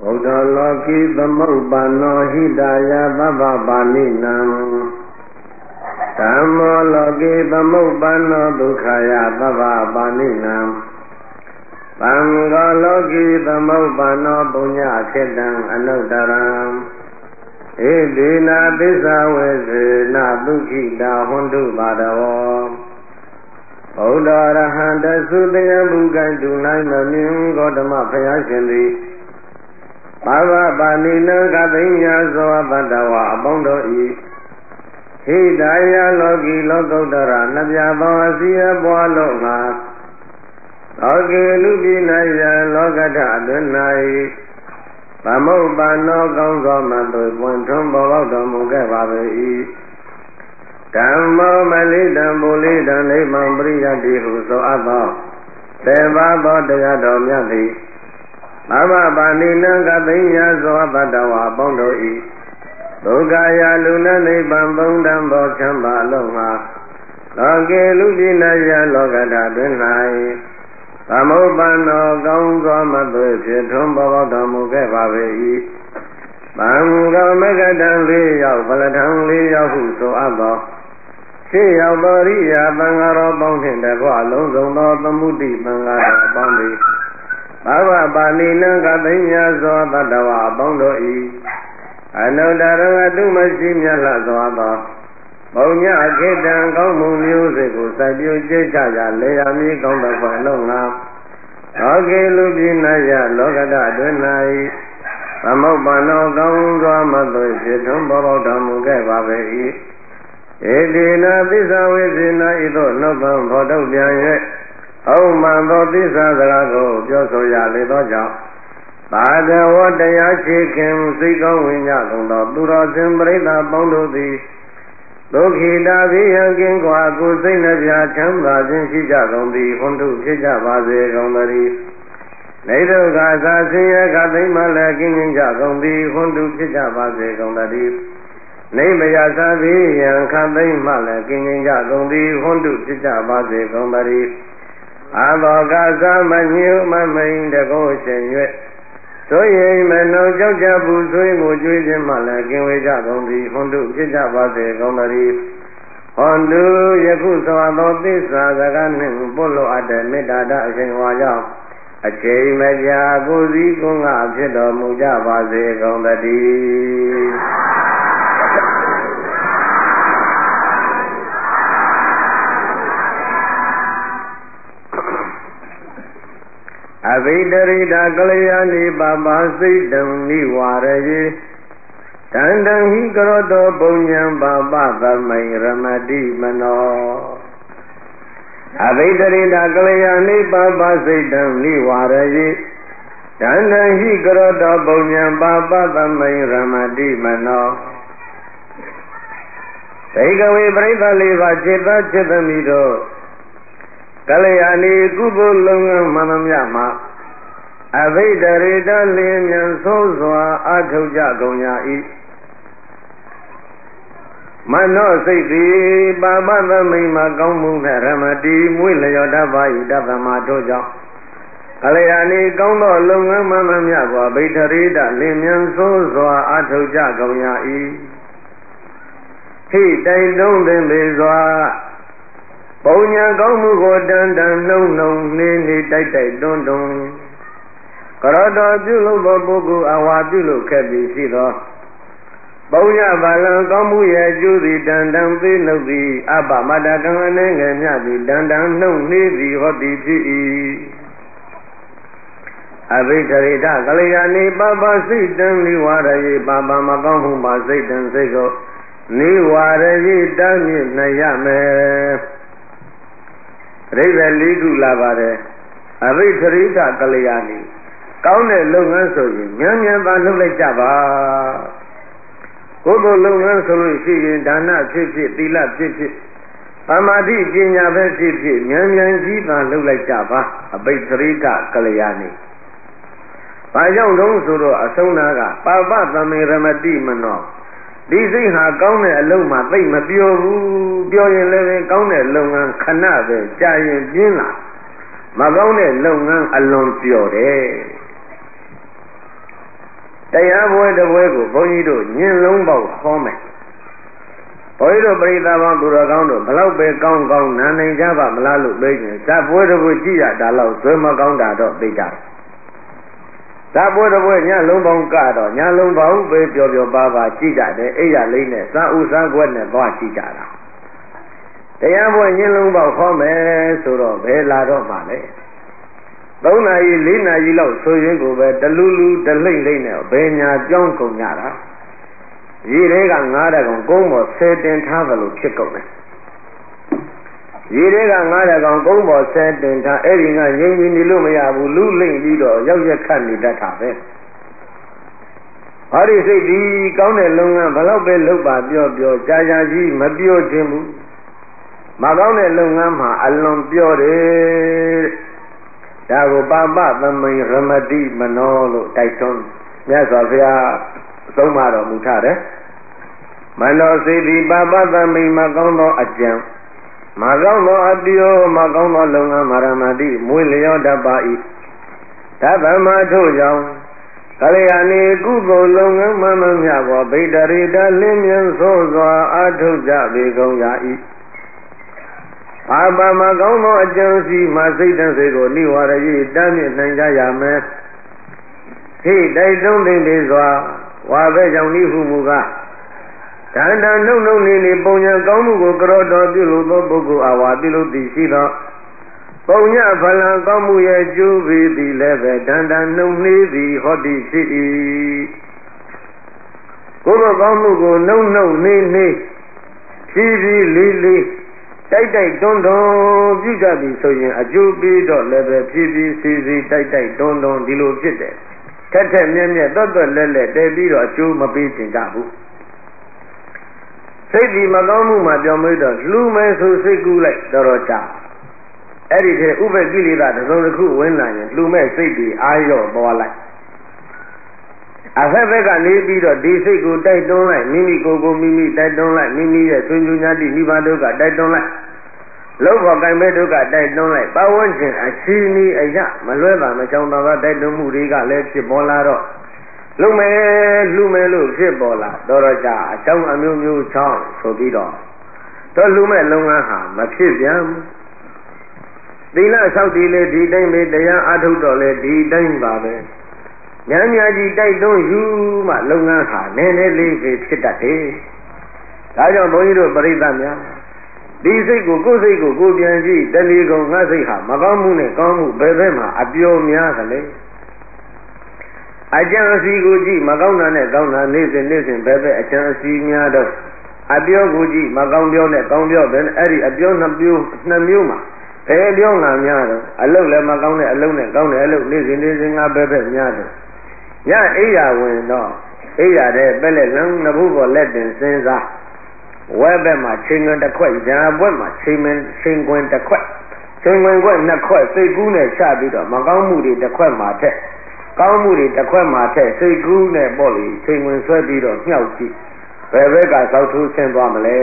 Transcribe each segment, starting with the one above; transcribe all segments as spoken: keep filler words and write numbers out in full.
Buddha Loki Tamopano Hidaya Baba Banina Tammo Loki Tamopano Dukhaya Baba Banina Panga Loki Tamopano Punya Kedang Anudaram Edina Bisa Wesena Dukhita Hondu Badawa Buddha Rahanda Sudaya Bukai Dunai Mamin Gotama Payashindi Baba Banina Gadinya Zoa Badawa Abondo I Hidaya Loki Lokodara Nabya Bhavasiya Boalonga Loki Lubinaya Lokata Adunai Pamopano Gongso Matu Puntum Bhavauta Muke Bhavi Dhammo Malidam Bulidam Nimam Priyati Huso Abha Deva Bodhaya Domyati Baba Banina Gadinya Zoa Badawa Abondo I Lukaya Luna Nibam Bundam Bochamba Longa Loki Lubinaya Lokata Dunai Pamopano Gongso Matu Puntum Bhavauta Muke Bhavi Banga Megadam Liyao Paladam Liyao Huso Abha She Albariya Bangaro Bonghin the Gualong Zono Bamudi Bangara Bondi Baba Banina Gadinya Zoa Badawa Bondo I Anodara Dumashimya Lazoaba Bonya Kedan Gomu Music Sabu Jaya Leami Gonda Falonga Oge Lubinaya Logada Dunai Pamopano Gongso Matu Puntum Bhavauta Muke Bhavi Edina Bisa Wesena Ido Nopam Photo Byaye Om Mando Bisa Zalago Pyoso Yale Doja Bhagava Daya Chikim Siko Vinya Kundo Duro Simbrita Bondo Di Lokhita Viyankin Kwa Kusina Vya Chamba Jinshija Gondi Hondu Chija Bhaze Gondari Naido Gaza Siya Gatima Lakin Jagondi Hondu Chija Bhaze Gondari Naimbaya Savi Yankatai Mala King Jagondi Hondu Chija Bhaze Gondari Avogaza Manyu Mamain the Goshen Yue So Ye Mano Joja Buzui Mujuji Mala King Jagondi Hondu Chija Bhaze Gondari Hondu Yakusa Dotisa Zaganin Polo Ade Medada Shinwaya Achei Maja Buzi Kunga Chido Muja Bhaze Gondari Avidarita Kalayani Baba Siddham Nivaraye Tandam Hikaroto Punyam Baba Tamai Ramadi Mano Avidarita Kalayani Baba Siddham Nivaraye Tandam Hikaroto Punyam Baba Tamai Ramadi Mano Takeaway Brita Leva Chita Chitamido Kalayani Kubo Lunga Manamyama Avidarita Limyan Soswa Atuja Gonya I Mano Siti Baba Tamima Gomu Ramadi Muilayoda Vai Davama Toja Kalayani Gondo Lunga Manamyama Avidarita Limyan Soswa Atuja Gonya I He Dai Dong Den Bezwa Bonya Gomu Godan Dan No No Nini Dai Dai Don Don Karada Julu Babugu Awa Julu Kebi Sido Bonya Balan Gomu Ye Juri Dan Dan Pinubi Abba Madakan Nengamyadi Dan Dan No Nini Hoti Pi Avitarita Kalayani Baba Siddham Niwaraye Baba Magamu Siddham Sego Niwaraye Dami Nayame Riva Lidu Lavare Avitarita Kalayani Kaune Lungan Soji Nyamyan Banu Lechaba Kubo Lungan Solushi Dana Chichi Tila Chichi Pamadi Jinya Chichi Nyamyan Jiba Lulechaba Avitarita Kalayani Payang Dong Suro Asonaga Papa Tami Ramadi Mano Di sinh hàကောင်းတဲ့အလုံးမှာသိမပြောဘူးပြောရင်လည်းကောင်းတဲ့လုပ်ငန်းခဏပဲကြာရင်ပြင်းလာမကောင်းတဲ့လုပ်ငန်းအလွန်ပြောတယ်တရားပွဲတစ်ပွဲကိုဘုန်းကြီးတို့ညင်လုံးပေါက်ဟောမယ်ဘုန်းကြီးတို့ပရိသတ်ပေါင်းသူတော်ကောင်းတို့ဘလောက်ပဲကောင်းကောင်းနာနိုင်ကြပါမလားလို့ပြောရင်ဇတ်ပွဲတစ်ပွဲကြည့်ရတာတော့ဇွဲမကောင်းတာတော့သိကြတယ်ဇတ်ပွဲတစ်ပွဲညလုံးပေါင်းကတော့ညလုံးပေါင်းပဲပျော်ပျော်ပါပါကြည့်ကြတယ်အိယာလေးနဲ့စာဥစားခွက်နဲ့သွားကြည့်ကြတာတရားပွဲညင်လုံးပေါက်ဟောမယ်ဆိုတော့ဘယ်လာတော့မှလဲသုံးနာရီလေးနာရီလောက်ဆိုရင်ကိုပဲတလူလူတလိမ့်လိမ့်နဲ့ဘယ်ညာကြောင်းကုန်ကြတာရေတွေကငားတဲ့ကောင်ကုန်းပေါ်ဆယ်တင်ထားသလိုဖြစ်ကုန်တယ်ရေတွေကငားတဲ့ကောင်ကုန်းပေါ်ဆယ်တင်ထားအဲ့ဒီကငြိမ်ပြီးနေလို့မရဘူးလူလိမ့်ပြီးတော့ရောက်ရက်ခတ်နေတတ်တာပဲဟောဒီစိတ်ဒီကောင်းတဲ့လုပ်ငန်းဘလောက်ပဲလုပ်ပါပြောပြောကြာကြာကြီးမပြောခြင်းဘူးမကောင်းတဲ့လုပ်ငန်းမှာအလွန်ပြောတယ်ဒါကိုပါပသမိန်ရမတိမနောလို့တိုက်တွန်းမြတ်စွာဘုရားသုံးပါတော်မူထားတယ်မနောစေတိပါပသမိန်မကောင်းသောအကြံမကောင်းသောအပြောမကောင်းသောလုပ်ငန်းမာရမတိမွေးလျောတတ်ပါ၏သဗ္ဗမထို့ကြောင့်ကလျာဏီကုသိုလ်လုပ်ငန်းမှမမြတ်သောဗိတရိတလင်းမြန်းဆိုးစွာအာထုတ်ကြပေကုန်ရ၏ဘာပမကောင်းသောအကျံစီမှစိတ်တန်စေကိုနိဝရယေတမ်းမြင့်နိုင်ကြရမယ်ဟိတိုက်တွန်းသိနေစွာဝါပဲကြောင့်ဤဟုမူကားတန်တန်နှုတ်နှုတ်နေနေပုံညာကောင်းမှုကိုကြောတော်ပြုလို့သောပုဂ္ဂိုလ်အားဝါပြုလို့သိရှိသောပုံညာဖလံကောင်းမှုရဲ့ကျိုးပေသည်လည်းပဲတန်တန်နှုတ်နှေးသည်ဟောတိဖြစ်၏ကိုယ်တော်ကောင်းမှုကိုနှုတ်နှုတ်နှေးနှေးဖြည်းဖြည်းလေးလေးတိုက်တိုက်တွန်းတွန်းပြုကြပြီဆိုရင်အကျိုးပေးတော့လည်းပဲဖြည်းဖြည်းစီစီတိုက်တိုက်တွန်းတွန်းဒီလိုဖြစ်တယ်ထက်ထက်မြက်မြက်တွတ်တွတ်လဲလဲတဲပြီးတော့အကျိုးမပေးချင်ကြဘူးစိတ်ဒီမကောင်းမှုမှပြောင်းပြီးတော့လှူမယ်ဆိုစိတ်ကူးလိုက်တော်တော်ကြာအဲ့ဒီထဲဥပ္ပကိလေသာတစ်စုံတစ်ခုဝင်လာရင်လှူမဲ့စိတ်ဒီအာရော့သွားလိုက်အဖက်ဖက်ကနေပြီးတော့ဒီစိတ်ကိုတိုက်တွန်းလိုက်မိမိကိုယ်ကိုမိမိတိုက်တွန်းလိုက်မိမိရဲ့ဆွေမျိုးညာတိနိဗ္ဗာန်ဒုက္ခတိုက်တွန်းလိုက်လောဘကံမဲ့ဒုက္ခတိုက်တွန်းလိုက်ပဝန်းကျင်အရှိနီအယမလွဲပါမချောင်တော်သောတိုက်တွန်းမှုတွေကလည်းဖြစ်ပေါ်လာတော့လုံမယ်လူမယ်လို့ဖြစ်ပေါ်လာတော့တော့ကြာအကြောင်းအမျိုးမျိုးချောင်းဆိုပြီးတော့တော့လူမဲ့လုပ်ငန်းဟာမဖြစ်ပြန်ဘူးသီလဆောက်တည်လေဒီတိုင်းပဲတရားအထုတ်တော့လေဒီတိုင်းပါပဲညာညာကြီးတိုက်တွန်းယူမှလုပ်ငန်းဟာနည်းနည်းလေးပဲဖြစ်တတ်တယ်ဒါကြောင့်ဘုန်းကြီးတို့ပရိသတ်များဒီစိတ်ကိုကိုယ်စိတ်ကိုကိုယ်ပြန်ကြည့်တဏှီကုံငါစိတ်ဟာမကောင်းမှုနဲ့ကောင်းမှုဘယ်ဘက်မှာအပျော်များသလဲအကျံအစီကိုကြည့်မကောင်းတာနဲ့ကောင်းတာနေ့စဉ်နေ့စဉ်ဘယ်ဘက်အကျံအစီများတော့အပျော်ကိုကြည့်မကောင်းပြောနဲ့ကောင်းပြောပဲအဲ့ဒီအပျော်နှစ်မျိုးနှစ်မျိုးမှာဘယ်ပြောငါများတော့အလုတ်လည်းမကောင်းတဲ့အလုတ်နဲ့ကောင်းတဲ့အလုတ်နေ့စဉ်နေ့စဉ်ငါဘယ်ဘက်များတော့ညအိယာဝင်တော့အိယာတဲ့ပဲလက်လန်းနှစ်ခုပေါ်လက်တင်စဉ်းစားဝဲဘက်မှာချိန်ခွင်တစ်ခွက်ညာဘက်မှာချိန်မင်းချိန်ခွင်တစ်ခွက်ချိန်ခွင်ခွက်နှစ်ခွက်စိတ်ကူးနဲ့ချပြီးတော့မကောင်းမှုတွေတစ်ခွက်မှာထက်ကောင်းမှုတွေတစ်ခွက်မှာထက်စိတ်ကူးနဲ့ပေါ့လေချိန်ခွင်ဆွဲပြီးတော့မြှောက်ကြည့်ဘယ်ဘက်ကသောက်ထိုးဆင်းသွားမလဲ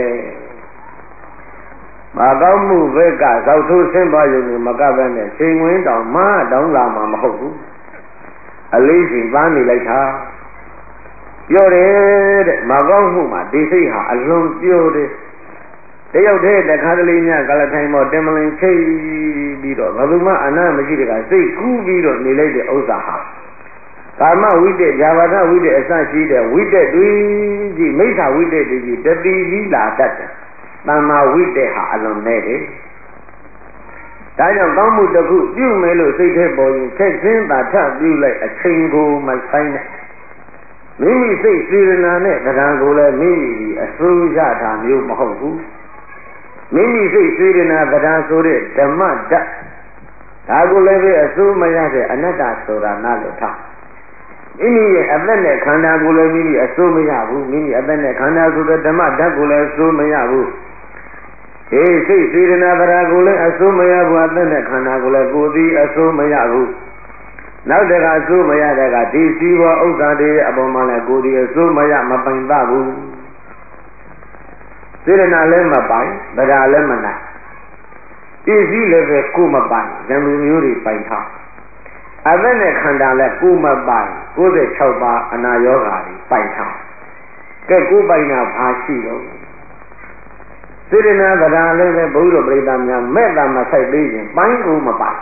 မကောင်းမှုဘက်ကသောက်ထိုးဆင်းသွားရုံနဲ့မကဘဲနဲ့ချိန်ခွင်တောင်မတောင်းလာမှာမဟုတ်ဘူးအလေးချိန်ပန်းနေလိုက်တာပြောတယ်တဲ့မကောင်းမှုမှာဒီစိတ်ဟာအလွန်ပြောတယ်တယောက်တည်းတခါတလေညကလထိုင်မောတင်မလင်ချိတ်ပြီးတော့ဘယ်သူမှအနာမရှိတဲ့ကစိတ်ကူးပြီးတော့နေလိုက်တဲ့ဥစ္စာဟာကာမဝိတ္တဇာဝတဝိတ္တအစရှိတဲ့ဝိတ္တတွေကြီးမိစ္ဆာဝိတ္တတွေကြီးတတိလီလာတတ်တယ်တမ္မာဝိတ္တဟာအလွန်နဲ့တယ်ဒါကြောင့်ကောင်းမှုတစ်ခုပြုမယ်လို့စိတ်ထဲပေါ်ရင်ချက်ချင်းသာထပြုလိုက်အချိန်ကိုမဆိုင်နဲ့မိမိစိတ်စေရနာနဲ့တရားကိုလည်းမိမိဒီအစိုးရတာမျိုးမဟုတ်ဘူးမိမိစိတ်စေရနာတရားဆိုတဲ့ဓမ္မဓာတ်ဒါကိုလည်းပဲအစိုးမရတဲ့အနတ္တဆိုတာနားလို့ထားမိမိရဲ့အသက်နဲ့ခန္ဓာကိုယ်လည်းမိမိအစိုးမရဘူးမိမိအသက်နဲ့ခန္ဓာဆိုတဲ့ဓမ္မဓာတ်ကိုလည်းအစိုးမရဘူးအေးစိတ်စေရနာတရားကိုလည်းအစိုးမရဘူးအသက်နဲ့ခန္ဓာကိုလည်းကိုယ်သည်အစိုးမရဘူးနောက်တကအစိုးမရတဲ့ကဒီစီးပွားဥစ္စာတွေရဲ့အပေါ်မှာလည်းကိုယ်ဒီအစိုးမရမပိုင်သဘူးစေရနာလည်းမပိုင်တရားလည်းမနိုင်ပစ္စည်းလည်းပဲကိုယ်မပိုင်ဇံလူမျိုးတွေပိုင်ထားအသက်နဲ့ခန္ဓာလည်းကိုယ်မပိုင်ကိုယ်၆ပါးအနာရောဂါတွေပိုင်ထားကဲကိုယ်ပိုင်တာဘာရှိတော့စေတနာဗရာလည်းပဲဘုရားပရိသတ်များမဲ့တာမဆိုင်သေးရင်ပိုင်းကိုမပိုင်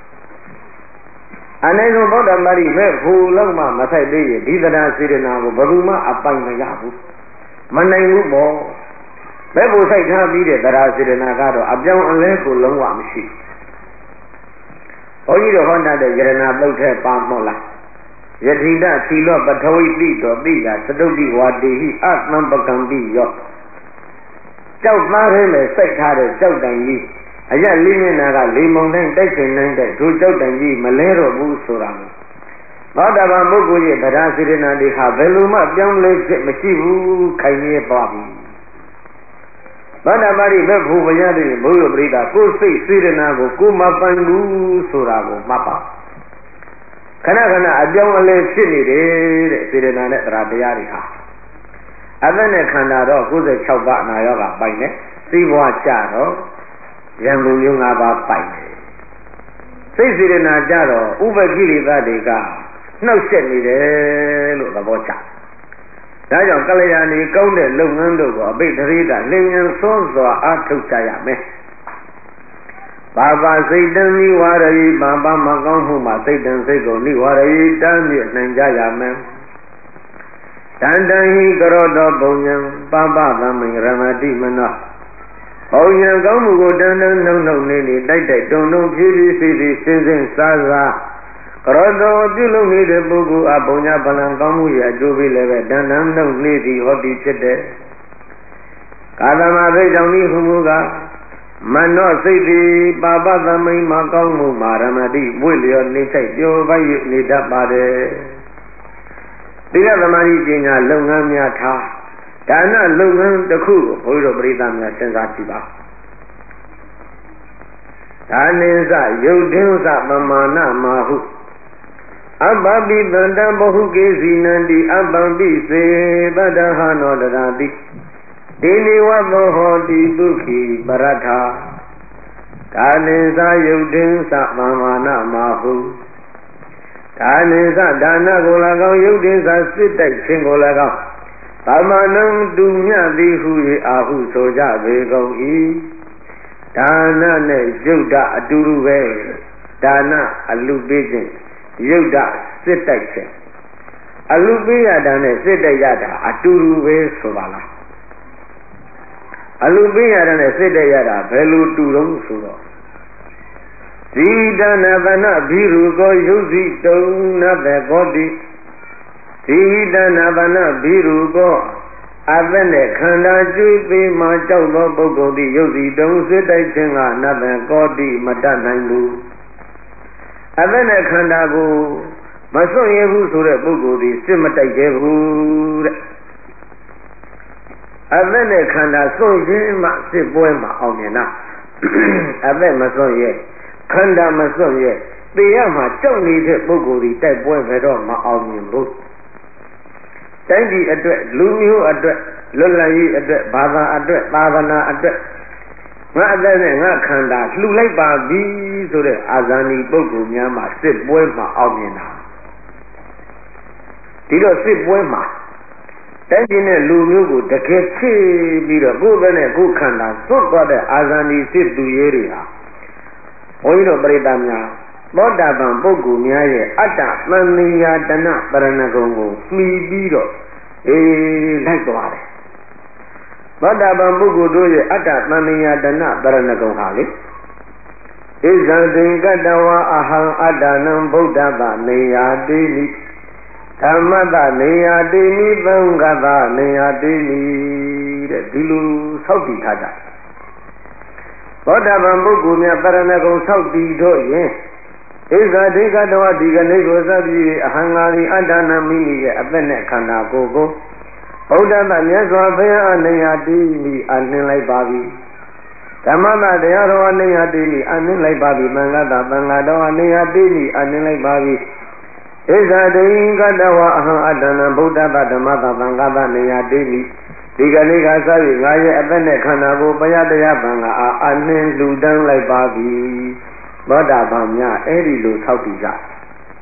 အနေဆုံးဗုဒ္ဓမာရီမဲ့ဖို့လောက်မှမဆိုင်သေးရင်ဒီတရားစေတနာကိုဘယ်သူမှအပိုင်မရဘူးမနိုင်ဘူးပေါ့မဲ့ဖို့ဆိုင်ထားပြီးတဲ့တရားစေတနာကတော့အပြောင်းအလဲကိုလုံးဝမရှိဘုန်းကြီးတို့ဟောတာတဲ့ယရဏပုတ်ထဲပါမဟုတ်လားယတိတသီလောပထဝီတိတော်တိကသတုတ္တိဝါတိဟိအသံပကံပိယောကြောက်သားထဲနဲ့စိုက်ထားတဲ့ကြောက်တန်ကြီးအရက်လေးမျက်နှာကလေမုံတိုင်းတိုက်ခင်နိုင်တဲ့ဒုကြောက်တန်ကြီးမလဲတော့ဘူးဆိုတာမျိုးသောတာပန်ပုဂ္ဂိုလ်ရဲ့တရားစေတနာတွေဟာဘယ်လိုမှပြောင်းလဲဖြစ်မရှိဘူးခိုင်မြဲသွားပြီသောတာပန်ရဲ့ဘက်ဖို့မရတဲ့ဘုရားပရိသတ်ကိုယ်စိတ်စေတနာကိုကိုယ်မပိုင်ဘူးဆိုတာကိုမှတ်ပါခဏခဏအပြောင်းအလဲဖြစ်နေတယ်တဲ့စေတနာနဲ့တရားတရားတွေဟာအသက်နဲ့ခန္ဓာတော့၉၆ပါးအနာရောဂါပိုင်တယ်သိဘဝကြတော့ရံလူမျိုး၅ပါးပိုင်တယ်စိတ်စေတနာကြတော့ဥပကိလေသာတွေကနှောက်ယှက်နေတယ်လို့သဘောကျဒါကြောင့်ကလျာဏီကောင်းတဲ့လုပ်ငန်းတို့ကိုအဘိဓရိကလင်ញံစွန်းစွာအားထုတ်ကြရမယ်ဘာဘာစိတ်တံနိဝရယိဘာဘာမကောင်းမှုမှာစိတ်တံစိတ်ကိုနိဝရယိတမ်းမြင့်နိုင်ကြရမယ်တန်တဟိကရောတောဘုံညံပပသမိန်ရမတိမနောဘုံညံကောင်းမှုကိုတန်တန်နှုံနှုံနေနေတိုက်တိုက်တုံတုံဖြည်းဖြည်းစီစီစင်စင်စားစားကရောတောပြုလုပ်နေတဲ့ပုဂ္ဂိုလ်အဘုံညဗလံကောင်းမှုရဲ့အကျိုးပေးလည်းပဲတန်တန်နှုံနေသည်ဟောသည်ဖြစ်တဲ့ကာသမသိကြောင့်ဤဟုမူကမနောစိတ်သည်ပါပသမိန်မှာကောင်းမှုမှာရမတိဝိလျောနေထိုက်ပြောပါ၍နေတတ်ပါတယ်သီလသမာဓိပညာလုပ်ငန်းများထားဒါနလုပ်ငန်းတစ်ခုကိုဘုရားတို့ပရိသတ်များစဉ်းစားကြည့်ပါဒါနိစ္စယုတ်ဒင်းစပမာဏမဟုအပ္ပပိတန္တဘဟုကေစီနန္တိအပ္ပံပိစေတတဟနောတရာတိဒေနိဝသောဟောတိဒုက္ခိပရထဒါနိစ္စယုတ်ဒင်းစပမာဏမဟုဒါနိစ္စဒါနကို၎င်းယုတ်တင်စာစစ်တိုက်ခြင်းကို၎င်းသမ္မာနံတူမြသည်ဟု၏အာဟုဆိုကြပေကုန်၏ဒါနနဲ့ယုတ်တအတူတူပဲဒါနအလူပေးခြင်းယုတ်တစစ်တိုက်ခြင်းအလူပေးရတာနဲ့စစ်တိုက်ရတာအတူတူပဲဆိုပါလားအလူပေးရတာနဲ့စစ်တိုက်ရတာဘယ်လိုတူတော့ဆိုတော့ဇီတနာဗနဘိရုကောယုဇိတုံနဘေကောတိဇီတနာဗနဘိရုကောအသက်နဲ့ခန္ဓာကျွေးပေးမှကြောက်သောပုဂ္ဂိုလ်သည်ယုဇိတုံစစ်တိုက်ခြင်းကနဘေကောတိမတတ်နိုင်ဘူးအသက်နဲ့ခန္ဓာကိုမစွန့်ရဘူးဆိုတဲ့ပုဂ္ဂိုလ်သည်စစ်မတိုက်သေးဘူးတဲ့အသက်နဲ့ခန္ဓာစွန့်ခြင်းမှစစ်ပွဲမှာအောင်မြင်တာအသက်မစွန့်ရခန္ဓာမစွန့်ရဲ့သေရမှာကြောက်နေတဲ့ပုဂ္ဂိုလ်ဒီတိုက်ပွဲဘယ်တော့မအောင်မြင်ဘူးတိုင်းပြည်အတွက်လူမျိုးအတွက်လွတ်လပ်ရေးအတွက်ဘာသာအတွက်သာသနာအတွက်ငါအသက်နဲ့ငါခန္ဓာလှူလိုက်ပါပြီဆိုတဲ့အာဇာနည်ပုဂ္ဂိုလ်များမှာစစ်ပွဲမှာအောင်မြင်တာဒီတော့စစ်ပွဲမှာတိုင်းပြည်နဲ့လူမျိုးကိုတကယ်ချစ်ပြီးတော့ကိုယ်ပဲနဲ့ကိုယ်ခန္ဓာသွတ်သွားတဲ့အာဇာနည်စစ်သူရဲတွေဟာဘုန်းကြီးတို့ပရိသတ်များသောတာပန်ပုဂ္ဂိုလ်များရဲ့အတ္တသံဃာတဏပရဏဂုံကိုမှီပြီးတော့အေးလိုက်သွားတယ်သောတာပန်ပုဂ္ဂိုလ်တို့ရဲ့အတ္တသံဃာတဏပရဏဂုံဟာလေဣဇံသင်္ကတဝါအဟံအတ္တနံဗုဒ္ဓဗနေယာတိနိဓမ္မတနေယာတိနိသံဃတနေယာတိနိတဲ့ဒီလိုဆောက်တည်ထားကြသောတာပန်ပုဂ္ဂိုလ်များပရဏဂုံဆောက်တည်တော့ရင်ဣဇာဒိကတဝဒီကနေ့ကိုစပ်ပြီးအဟံငါရီအတ္တနာမိမိရဲ့အသက်နဲ့ခန္ဓာကိုယ်ကိုဘုဒ္ဓတမြတ်စွာဘုရားအနေယတိမိအနှင်းလိုက်ပါပြီဓမ္မတတရားတော်အနေယတိမိအနှင်းလိုက်ပါပြီသံဃတသံဃာတော်အနေယတိမိအနှင်းလိုက်ပါပြီဣဇာဒိကတဝအဟံအတ္တနာဗုဒ္ဓတဓမ္မတသံဃတနေယတိမိဒီကနေ့ကစပြီးငါရဲ့အသက်နဲ့ခန္ဓာကိုယ်ဘယတရားဗံကအာအနှင်းလူတန်းလိုက်ပါပြီသောတာပန်များအဲ့ဒီလိုဆောက်တည်ကြ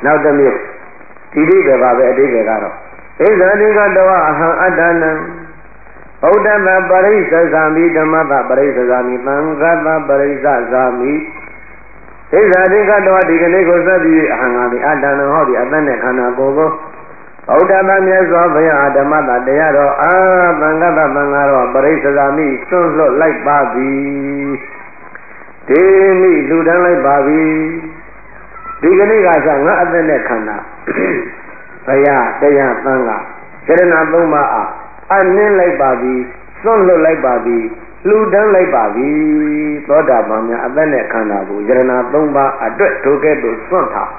နောက်တစ်မျိုးဒီဒီပဲပါပဲအတိပဲကတော့ဣဇာတိကတဝအဟံအတ္တနံဗုဒ္ဓတပရိစ္ဆဇာမိဓမ္မတပရိစ္ဆဇာမိသံဃတပရိစ္ဆဇာမိဣဇာတိကတဝဒီကနေ့ကိုစပ်ပြီးအဟံငါမိအတ္တနံဟောဒီအသက်နဲ့ခန္ဓာကိုယ်ကိုဗုဒ္ဓဘာမြတ်စွာဘုရားဓမ္မတာတရားတော်အာသံဃတသံဃာတော်ပရိစ္ဆဇာမိစွန့်လွတ်လိုက်ပါပြီဒီမိလူတန်းလိုက်ပါပြီဒီကနေ့ကစငါအသက်နဲ့ခန္ဓာဘုရားတရားသံဃာစေတနာသုံးပါးအားအနှင်းလိုက်ပါပြီစွန့်လွတ်လိုက်ပါပြီလူတန်းလိုက်ပါပြီသောတာပန်များအသက်နဲ့ခန္ဓာကိုစေတနာသုံးပါးအတွက်ဒုက္ခတို့စွန့်ထား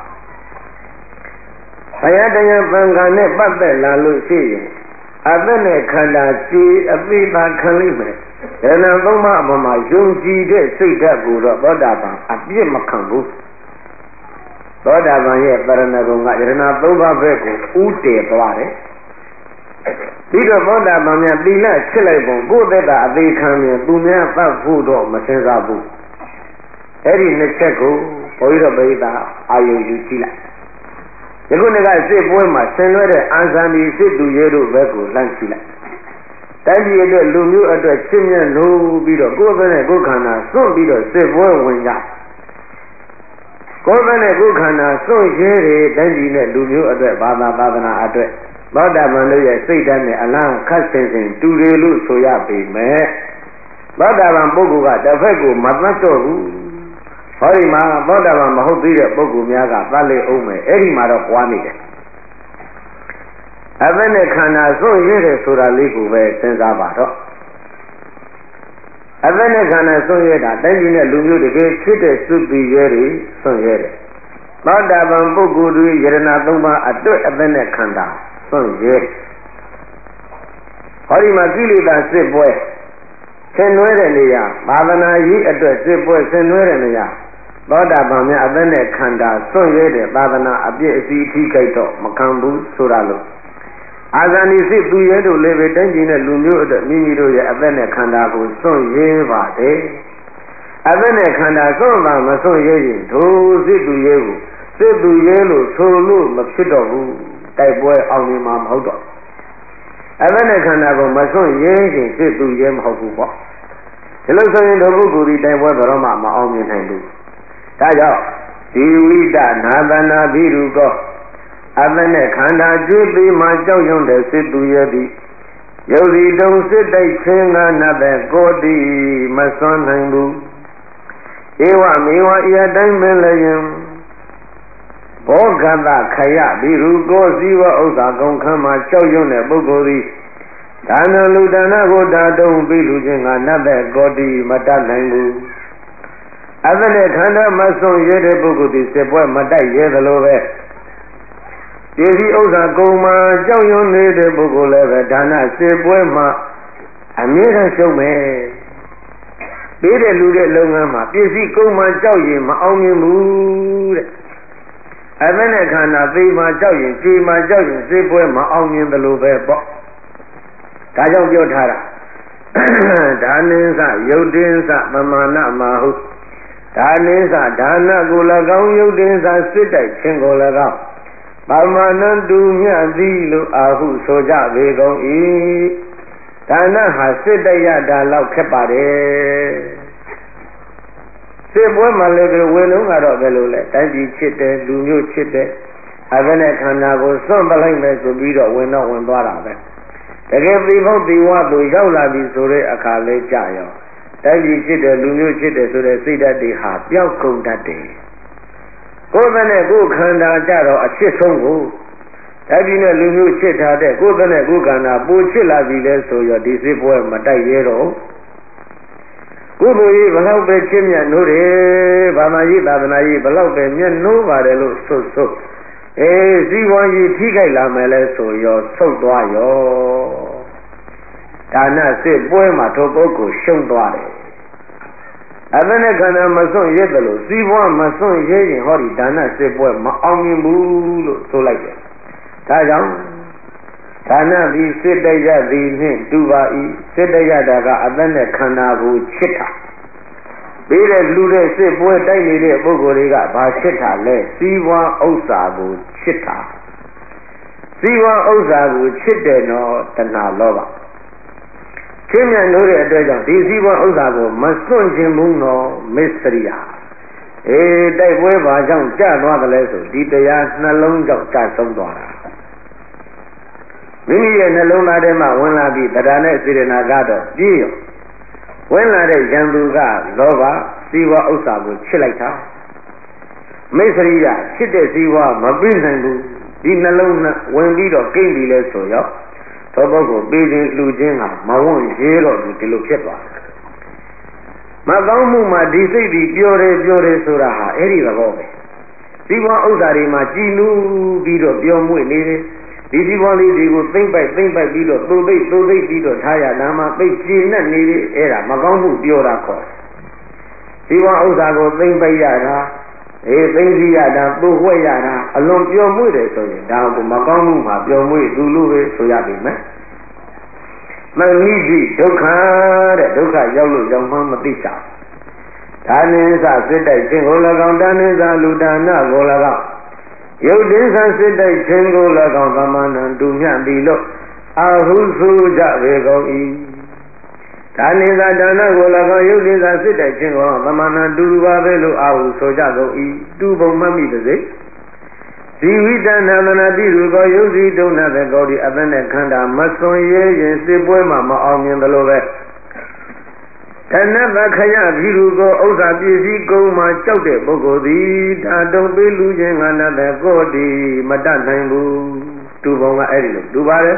ဘုရားတရားသံဃာနဲ့ပတ်သက်လာလို့ရှိရင်အသက်နဲ့ခန္ဓာကြည်အပိပါခံလိမ့်မယ်စေတနာသုံးပါးအပေါ်မှာယုံကြည်တဲ့စိတ်ဓာတ်ကိုတော့သောတာပန်အပြစ်မခံဘူးသောတာပန်ရဲ့ပရဏဂုံကယရဏသုံးပါးဘက်ကိုဥတည်သွားတယ်ပြီးတော့သောတာပန်များသီလချစ်လိုက်ပုံကိုယ်သက်တာအသေးခံမြင်သူများသတ်ဖို့တော့မစင်စားဘူးအဲ့ဒီနှစ်ချက်ကိုဘုန်းကြီးတို့ပိဋကအာယုယူကြည့်လိုက်ဒီခုနေ့ကစစ်ပွဲမှာဆင်နွှဲတဲ့အာဇာနည်စစ်သူရဲတို့ဘက်ကိုလှမ်းကြည့်လိုက်တိုင်းပြည်အတွက်လူမျိုးအတွက်ချစ်မြတ်လို့ပြီးတော့ကိုယ်ပဲနဲ့ကိုယ်ခန္ဓာစွန့်ပြီးတော့စစ်ပွဲဝင်ကြကိုယ်ပဲနဲ့ကိုယ်ခန္ဓာစွန့်ရဲတယ်တိုင်းပြည်နဲ့လူမျိုးအတွက်ဘာသာသာသနာအတွက်သောတာပန်တို့ရဲ့စိတ်ဓာတ်နဲ့အလားခတ်ဆင်ဆင်တူတယ်လို့ဆိုရပေမဲ့သောတာပန်ပုဂ္ဂိုလ်ကတစ်ဖက်ကိုမသတ်တော့ဘူးဟောဒီမှာသောတာပန်မဟုတ်သေးတဲ့ပုဂ္ဂိုလ်များကသတ်လေအောင်မယ်အဲ့ဒီမှာတော့ပွားနေတယ်အသက်နဲ့ခန္ဓာစွန့်ရဲတယ်ဆိုတာလေးကိုပဲစဉ်းစားပါတော့အသက်နဲ့ခန္ဓာစွန့်ရဲတာတိုင်းပြည်နဲ့လူမျိုးတကယ်ဖြစ်တဲ့သုတိရဲတွေစွန့်ရဲတယ်သောတာပန်ပုဂ္ဂိုလ်တွေယရဏသုံးပါးအတွက်အသက်နဲ့ခန္ဓာစွန့်ရဲဟောဒီမှာကိလေသာစစ်ပွဲဆင်နွှဲတဲ့နေရာသာသနာရေးအတွက်စစ်ပွဲဆင်နွှဲတဲ့နေရာသောတာပန်များအသက်နဲ့ခန္ဓာစွန့်ရဲတဲ့သာသနာအပြည့်အစည်ထိခိုက်တော့မခံဘူးဆိုတာလို့အာဇာနည်စစ်သူရဲတို့လည်းပဲတိုင်းပြည်နဲ့လူမျိုးအတွက်မိမိတို့ရဲ့အသက်နဲ့ခန္ဓာကိုစွန့်ရဲပါတယ်အသက်နဲ့ခန္ဓာစွန့်တာမစွန့်ရဲရင်ဒို့စစ်သူရဲကိုစစ်သူရဲလို့ဆိုလို့မဖြစ်တော့ဘူးတိုက်ပွဲအောင်နေမှာမဟုတ်တော့အသက်နဲ့ခန္ဓာကိုမစွန့်ရဲရင်စစ်သူရဲမဟုတ်ဘူးပေါ့ဒီလိုဆိုရင်တို့ပုဂ္ဂိုလ်ဒီတိုက်ပွဲဘယ်တော့မှမအောင်မြင်နိုင်ဘူးဒါကြောင့်ဒီဝိတနာသနာဘိရုကောအသက်နဲ့ခန္ဓာကြည်ပြီးမှကြောက်ရွံ့တဲ့စစ်သူရဲ့သည်ယုတ်ဒီတုံစစ်တိုက်ခြင်းကနတ်တဲ့ကိုတိမစွန့်နိုင်ဘူးဧဝမေဝဤအတိုင်းပင်လည်းယင်ဘောဂတခယဘိရုကိုဇီဝဥစ္စာကုန်ခမ်းမှာကြောက်ရွံ့တဲ့ပုဂ္ဂိုလ်သည်ဒါနလူဒါနကိုဓာတုံပြီးလူချင်းကနတ်တဲ့ကိုတိမတတ်နိုင်ဘူးအသက်နဲ့ခန္ဓာမစွန့်ရဲတဲ့ပုဂ္ဂိုလ်သည်စစ်ပွဲမတိုက်ရဲသလိုပဲဒီဒီဥစ္စာကုန်မှာကြောက်ရွံ့နေတဲ့ပုဂ္ဂိုလ်လည်းပဲဒါနစစ်ပွဲမှာအမြဲတမ်းရှုံးမယ်ပေးတဲ့လူတဲ့လုပ်ငန်းမှာပစ္စည်းကုန်မှာကြောက်ရင်မအောင်မြင်ဘူးတဲ့အသက်နဲ့ခန္ဓာသိမှာကြောက်ရင်ကြည်မှာကြောက်ရင်စစ်ပွဲမအောင်မြင်သလိုပဲပေါ့ဒါကြောင့်ပြောထားတာဒါနင်းစယုတ်တင်းစပမာဏမဟုဒါနင်းစဒါနကို၎င်းယုတ်တင်းစစစ်တိုက်ခြင်းကို၎င်းပမာဏတူမြတ်သည်လို့အာဟုဆိုကြပေကုန်၏ဒါနဟာစစ်တိုက်ရတာလောက်ခက်ပါတယ်စစ်ပွဲမှာလည်းဝင်လုံးကတော့ဘယ်လိုလဲတိုင်းပြည်ချစ်တယ်လူမျိုးချစ်တယ်အဘယ်နဲ့ခန္ဓာကိုစွန့်ပလိုက်မယ်ဆိုပြီးတော့ဝင်တော့ဝင်သွားတာပဲတကယ်ပြီးဖို့ဒီဝသူရောက်လာပြီဆိုတဲ့အခါလေးကြာရောတိုင်းပြည်ချစ်တယ်လူမျိုးချစ်တယ်ဆိုတဲ့စိတ်ဓာတ်တွေဟာပျောက်ကုန်တတ်တယ်ကိုယ်ပဲနဲ့ကိုယ်ခန္ဓာကြတော့အချစ်ဆုံးကိုတိုင်းပြည်နဲ့လူမျိုးချစ်ထားတဲ့ကိုယ်ပဲနဲ့ကိုယ်ခန္ဓာပိုချစ်လာပြီလဲဆိုရောဒီစစ်ပွဲမတိုက်ရဲတော့ကိုယ်ကိုယ်ကြီးဘလောက်ပဲချစ်မြတ်နိုးတယ်ဗမာကြီးသာသနာကြီးဘလောက်ပဲမြတ်နိုးပါတယ်လို့ဆိုဆိုအေးဇီဝကြီးထိခိုက်လာမယ်လဲဆိုရောဆုတ်သွားရောဒါနစစ်ပွဲမှာထိုပုဂ္ဂိုလ်ရှုံးသွားတယ်အသက်နဲ့ခန္ဓာမစွန့်ရဲတယ်လို့ဇီဝမစွန့်ရဲရင်ဟောဒီဒါနစစ်ပွဲမအောင်မြင်ဘူးလို့ဆိုလိုက်တယ်ဒါကြောင့်ဒါနသည်စစ်တရသည်နှင့်တူပါ၏စစ်တရတာကအသက်နဲ့ခန္ဓာကိုချစ်တာပေးတဲ့လူတဲ့စစ်ပွဲတိုက်နေတဲ့ပုဂ္ဂိုလ်တွေကဘာချစ်တာလဲစီးပွားဥစ္စာကိုချစ်တာစီးပွားဥစ္စာကိုချစ်တယ်နော်တဏှာလောဘချင်းမြတ်လို့တဲ့အတွက်ကြောင့်ဒီစီးပွားဥစ္စာကိုမစွန့်ခြင်းဘူးနော်မစ္စရိယအေးတိုက်ပွဲဘာကြောင့်ကြာသွားတယ်လဲဆိုဒီတရားနှလုံးကြောင့်ကြာဆုံးသွားတာမိမိရဲ့နှလုံးသားထဲမှာဝင်လာပြီးတရားနဲ့စေရနာကတော့ပြည့်ရောဝင်လာတဲ့ယံသူကလောဘစီးပွားဥစ္စာကိုချစ်လိုက်တာမိစ္ဆရိယချစ်တဲ့စီးပွားမပြည့်နိုင်ဘူးဒီနှလုံးဝင်ပြီးတော့ကိမ့်ပြီလဲဆိုရောသောပုဂ္ဂိုလ်ပေးခြင်းလှူခြင်းကမဝန့်ရဲတော့ဘူးဒီလိုဖြစ်သွားတယ်မကောင်းမှုမှာဒီစိတ်ဒီပြောတယ်ပြောတယ်ဆိုတာဟာအဲ့ဒီသဘောပဲစီးပွားဥစ္စာတွေမှာကြည်နူးပြီးတော့ပြောမွေ့နေတယ်ဒီစီးပွားလေးတွေကိုသိမ့်ပိုက်သိမ့်ပိုက်ပြီးတော့သို့သိသို့သိပြီးတော့ထားရတာမှသိကျဉ်နဲ့နေတယ်အဲ့ဒါမကောင်းမှုပြောတာခေါ်စီးပွားဥစ္စာကိုသိမ့်ပိုက်ရတာအေးသိသိရတာသို့ဝှက်ရတာအလွန်ပြောမွေ့တယ်ဆိုရင်ဒါကိုမကောင်းမှုမှာပြောမွေ့သူလို့ပဲဆိုရပြီမယ်မနိတိဒုက္ခတဲ့ဒုက္ခရောက်လို့ရောက်မှမသိချာဒါနိစ္စစစ်တိုက်ခြင်းကို၎င်းဒါနိစ္စလူဒါနကို၎င်းယုတ်တိသစစ်တိုက်ခြင်းကို၎င်းသမဏံတူမြတ်ပြီလို့အာဟုဆိုကြပေကုန်၏ဒါနိစ္စဒါနကို၎င်းယုတ်တိသစစ်တိုက်ခြင်းကိုသမဏံတူပါပဲလို့အာဟုဆိုကြကုန်၏တူပုံမှတ်မိပါစေဒီဝိတဏမနာတိရူကိုယုတ်စီဒုဏတဲ့ကောဒီအသက်နဲ့ခန္ဓာမစွန်ရဲရင်စစ်ပွဲမှာမအောင်မြင်သလိုပဲတဏ္ဍခယဘိရူကိုဥစ္စာပစ္စည်းကုန်းမှာကြောက်တဲ့ပုဂ္ဂိုလ်သည်ဒါတုံပေးလူချင်းကဏ္ဍတဲ့ကောဒီမတတ်နိုင်ဘူးတူပုံကအဲ့ဒီလိုတူပါတယ်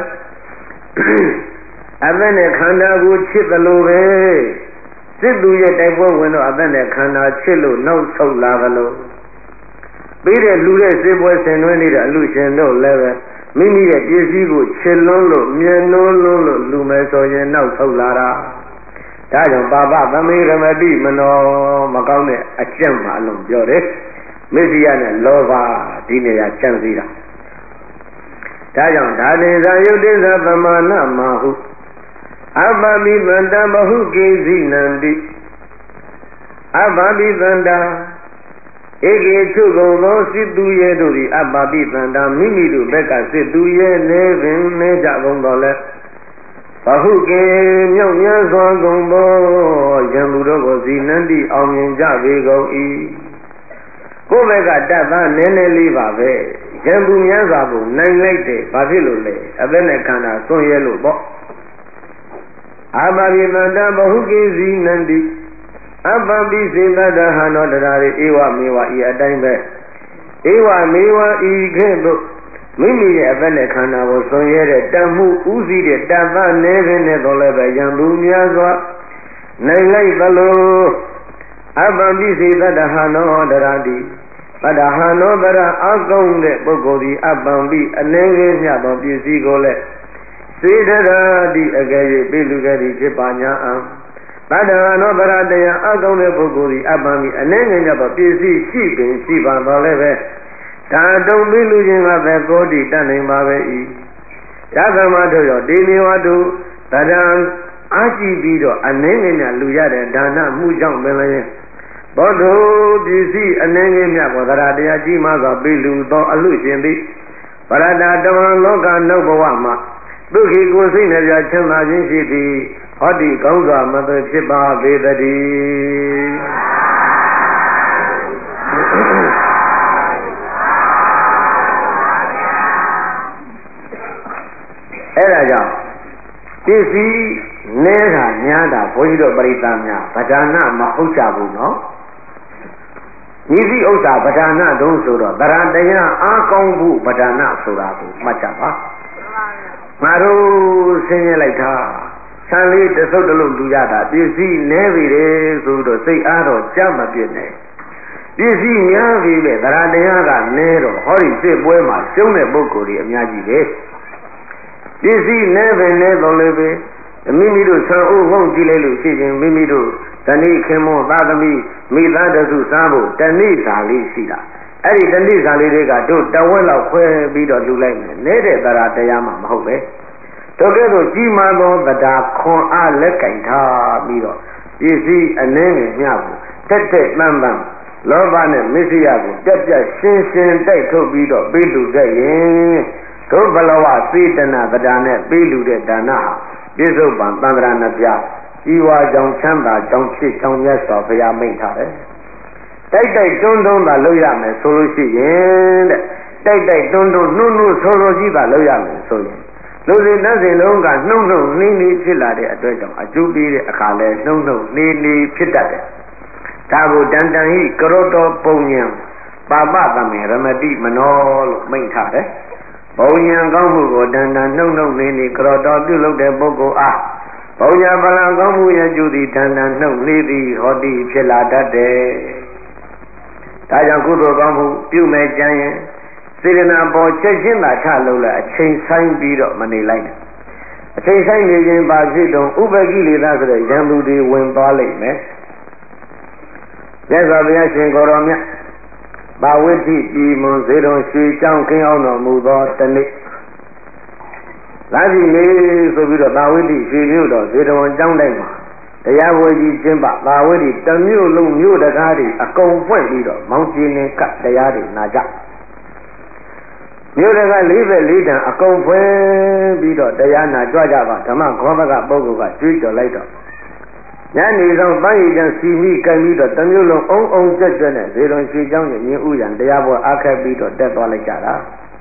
အသက်နဲ့ခန္ဓာကိုချစ်သလိုပဲစစ်သူရဲ့တိုက်ပွဲဝင်တော့အသက်နဲ့ခန္ဓာချစ်လို့နောက်ဆုတ်လာသလိုပေးတဲ့လူတဲ့စေပွဲဆင်နွှဲနေတဲ့အလူရှင်တို့လည်းပဲမိမိရဲ့ပစ္စည်းကိုချစ်လွန်းလို့မြင်လွန်းလို့လူမယ်ဆိုရင်နောက်ထုတ်လာတာဒါကြောင့်ပါပသမေရမတိမနောမကောင်းတဲ့အကျင့်မှအလုံးပြောတယ်မစ္စည်းနဲ့လောဘဒီနေရာကြံစည်တာဒါကြောင့်ဓာတေဇာယုတ်တေဇာပမာဏမဟုအပ္ပမိသန္တမဟုကိသိနန္တိအပ္ပမိသန္တာဧကေချုပ်ကုန်သောစစ်သူရဲတို့သည်အပ္ပပိသန္တာမိမိတို့ဘက်ကစစ်သူရဲနေပင်နေကြကုန်တော်လဲဘဟုကေမြောက်မြတ်စွာကုန်သောယံသူတို့ကိုဇီနန္တိအောင်မြင်ကြပေကုန်၏ကိုယ်ဘက်ကတတ်သားနည်းနည်းလေးပါပဲယံသူများစွာကိုနိုင်လိုက်တယ်ဘာဖြစ်လို့လဲအသက်နဲ့ခန္ဓာစွန့်ရဲလို့ပေါ့အပ္ပပိသန္တာဘဟုကေဇီနန္တိအပ္ပပိစေတတဟံသောတရားတွေဧဝမေဝဤအတိုင်းပဲဧဝမေဝဤခဲ့သို့မိမိရဲ့အသက်နဲ့ခန္ဓာကိုစွန့်ရဲတဲ့တန်မှုဥစည်းတဲ့တန်သနေပင်နဲ့တော်လည်းပဲယံသူများစွာနိုင်လိုက်သလိုအပ္ပပိစေတတဟံသောတရားတိပဒဟံသောတရားအကောင်းတဲ့ပုဂ္ဂိုလ်သည်အပ္ပပိအနေငယ်မြတ်သောပစ္စည်းကိုလည်းစေတရာတိအကယ်၍ပိလူကတိဖြစ်ပါညာအံတတ္တဝါနောပရတရားအကောင်းတဲ့ပုဂ္ဂိုလ်ဒီအပ္ပမိအနေငယ်ရသောပစ္စည်းရှိပင်ရှိပါတော့လည်းပဲဒါတုံပြီးလူချင်းကပဲကိုတိတတ်နိုင်ပါပဲ၏ရသမတို့ရောဒီနေဝတုတရံအာကြည့်ပြီးတော့အနေငယ်များလူရတဲ့ဒါနမှုကြောင့်ပင်လည်းဘောဓုပစ္စည်းအနေငယ်များဘောဓရာတရားကြီးမှသောပြီးလူသောအလူရှင်သည်ပရဒတဝံလောကနုဘဝမှာဒုက္ခိကိုစိတ်နှပြချမ်းသာခြင်းရှိသည်ဟောဒီကောင်းစွာမသွေဖြစ်ပါပေတည်းအဲ့ဒါကြောင့်ပစ္စည်းနဲတာညားတာဘုန်းကြီးတို့ပရိသတ်များဗဒနာမဟုတ်ကြဘူးနော်ဤသည့်ဥစ္စာဗဒနာတုံးဆိုတော့တရံတရားအားကောင်းဖို့ဗဒနာဆိုတာကိုမှတ်ကြပါငါတို့ဆင်းရဲလိုက်တာဆံလေးတစုပ်တလုံးလူရတာပစ္စည်းနဲပြီလေဆိုတော့စိတ်အားတော့ကြမပြည့်နဲ့ပစ္စည်းများပြီလေသရတရားကနဲတော့ဟောဒီစစ်ပွဲမှာကျုံးတဲ့ပုဂ္ဂိုလ်တွေအများကြီးပဲပစ္စည်းနဲပဲနဲတော့လေပဲမိမိတို့ဆံဥဟုံးကြည့်လိုက်လို့ရှိရင်မိမိတို့တဏိခင်မောသာသမီမိသားတစုစားဖို့တဏိစာလေးရှိတာအဲ့ဒီတဏိစာလေးတွေကတို့တဝက်လောက်ခွဲပြီးတော့လူလိုက်မယ်နေတဲ့သရတရားမှမဟုတ်ပဲတို့ကဲ့သို့ကြီးမားသောတရားခွန်အားလက်ကင်ထားပြီးတော့ပစ္စည်းအနှဲငယ်မျှကိုတက်တက်မှန်မှန်လောဘနဲ့မစ္စရိယကိုပြတ်ပြတ်ရှင်းရှင်းတိုက်ထုတ်ပြီးတော့ပေးလူတဲ့ရင်တို့ဘလဝစေတနာတရားနဲ့ပေးလူတဲ့ဒါနဟာပြစ္ဆုတ်ပံသံဃာနှစ်ပြားဤဝါကြောင့်ချမ်းသာကြောင့်ဖြစ်ကြောင့်မြတ်စွာဘုရားမိန့်ထားတယ်တိုက်တိုက်တွန်းတွန်းသာလုပ်ရမယ်ဆိုလို့ရှိရင်တဲ့တိုက်တိုက်တွန်းတွန်းနှုတ်နှုတ်ဆိုဆိုကြီးသာလုပ်ရမယ်ဆိုရင်လူတွေနဲ့စဉ်လုံးကနှုတ်နှုတ်နှီးနှီးဖြစ်လာတဲ့အတွက်ကြောင့်အကျိုးပေးတဲ့အခါလဲနှုတ်နှုတ်နှီးနှီးဖြစ်တတ်တယ်ဒါကိုတန်တန်ဟိကရောတောပုံညံပါပသမေရမတိမနောလို့မိန့်ထားတယ်ပုံညံကောင်းမှုကိုတန်တန်နှုတ်နှုတ်နှီးနှီးကရောတောပြုလုပ်တဲ့ပုဂ္ဂိုလ်အားပုံညာပလံကောင်းမှုရဲ့ကျူသည်တန်တန်နှုတ်နှီးသည်ဟောတိဖြစ်လာတတ်တယ်ဒါကြောင့်ကုသိုလ်ကောင်းမှုပြုမဲ့ကြရင်စေတနာပေါ်ချက်ချင်းသာထလုပ်လိုက်အချိန်ဆိုင်ပြီးတော့မနေလိုက်နဲ့အချိန်ဆိုင်နေခြင်းပါဖြစ်တော့ဥပကိလေသာဆိုတဲ့ရံသူတွေဝင်သွားလိမ့်မယ်မြတ်စွာဘုရားရှင်ကိုယ်တော်မြတ်ဘာဝိတ္တိပြည်မွန်ဇေတော်ရွှေကျောင်းခင်းအောင်တော်မူသောတနေ့လာပြီလေဆိုပြီးတော့ဘာဝိတ္တိရွှေမြို့တော်ဇေတော်ကျောင်းတိုင်းမှာတရားဝေကြီးကျင်းပဘာဝိတ္တိတမျိုးလုံးမြို့တကားတွေအကုန်ဖွင့်ပြီးတော့မောင်ကျင်းနဲ့ကတရားတွေနာကြမြို့တကားလေးပဲလေးတန်အကုန်ဖွင့်ပြီးတော့တရားနာကြွကြပါဓမ္မခောဘကပုဂ္ဂိုလ်ကကျွေးကြော်လိုက်တော့ညနေဆောင်ပန်းရည်ကျန်စီမိကံပြီးတော့တမျိုးလုံးအုံအုံကြွကြွနဲ့ဇေတော်ရွှေကျောင်းရဲ့မြင်းဥရံတရားပွဲအားခက်ပြီးတော့တက်သွားလိုက်ကြတာ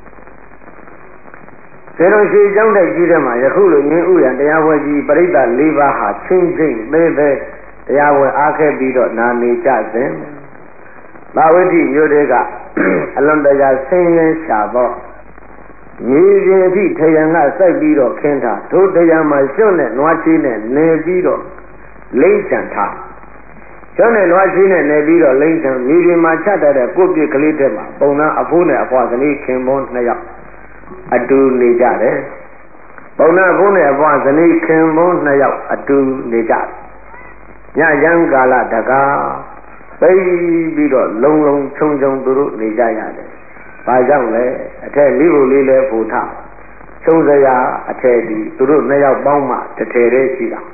ဇေတော်ရွှေကျောင်းတိုက်ကြီးထဲမှာယခုလိုမြင်းဥရံတရားပွဲကြီးပရိသတ်၄ပါးဟာချင်းချင်းသေးသေးတရားပွဲအားခက်ပြီးတော့နာနေကြစဉ်ဘာဝိတ္တိမြို့တွေကအလွန်တရာဆင်းရဲရှာတော့မြေပြင်အထိထယံကစိုက်ပြီးတော့ခင်းထားတို့ထယံမှာကျွတ်နဲ့နွားချီးနဲ့နေပြီးတော့လိမ့်ချန်ထားကျွတ်နဲ့နွားချီးနဲ့နေပြီးတော့လိမ့်ချန်မြေပြင်မှာချတတ်တဲ့ကိုယ့်ပြစ်ကလေးတဲ့မှာပုံနာအဖိုးနဲ့အဖွားကလေးခင်ပွန်းနှစ်ယောက်အတူနေကြတယ်ပုံနာအဖိုးနဲ့အဖွားကလေးခင်ပွန်းနှစ်ယောက်အတူနေကြတယ်ညရန်ကာလတကားသိပြီးတော့လုံလုံခြုံခြုံသူတို့နေကြရတယ်။ဘာကြောင့်လဲအထက်မိဖို့လေးလဲပူထချုံစရာအထက်ဒီသူတို့နှစ်ယောက်ပေါင်းမှတစ်ထည်တည်းရှိတာ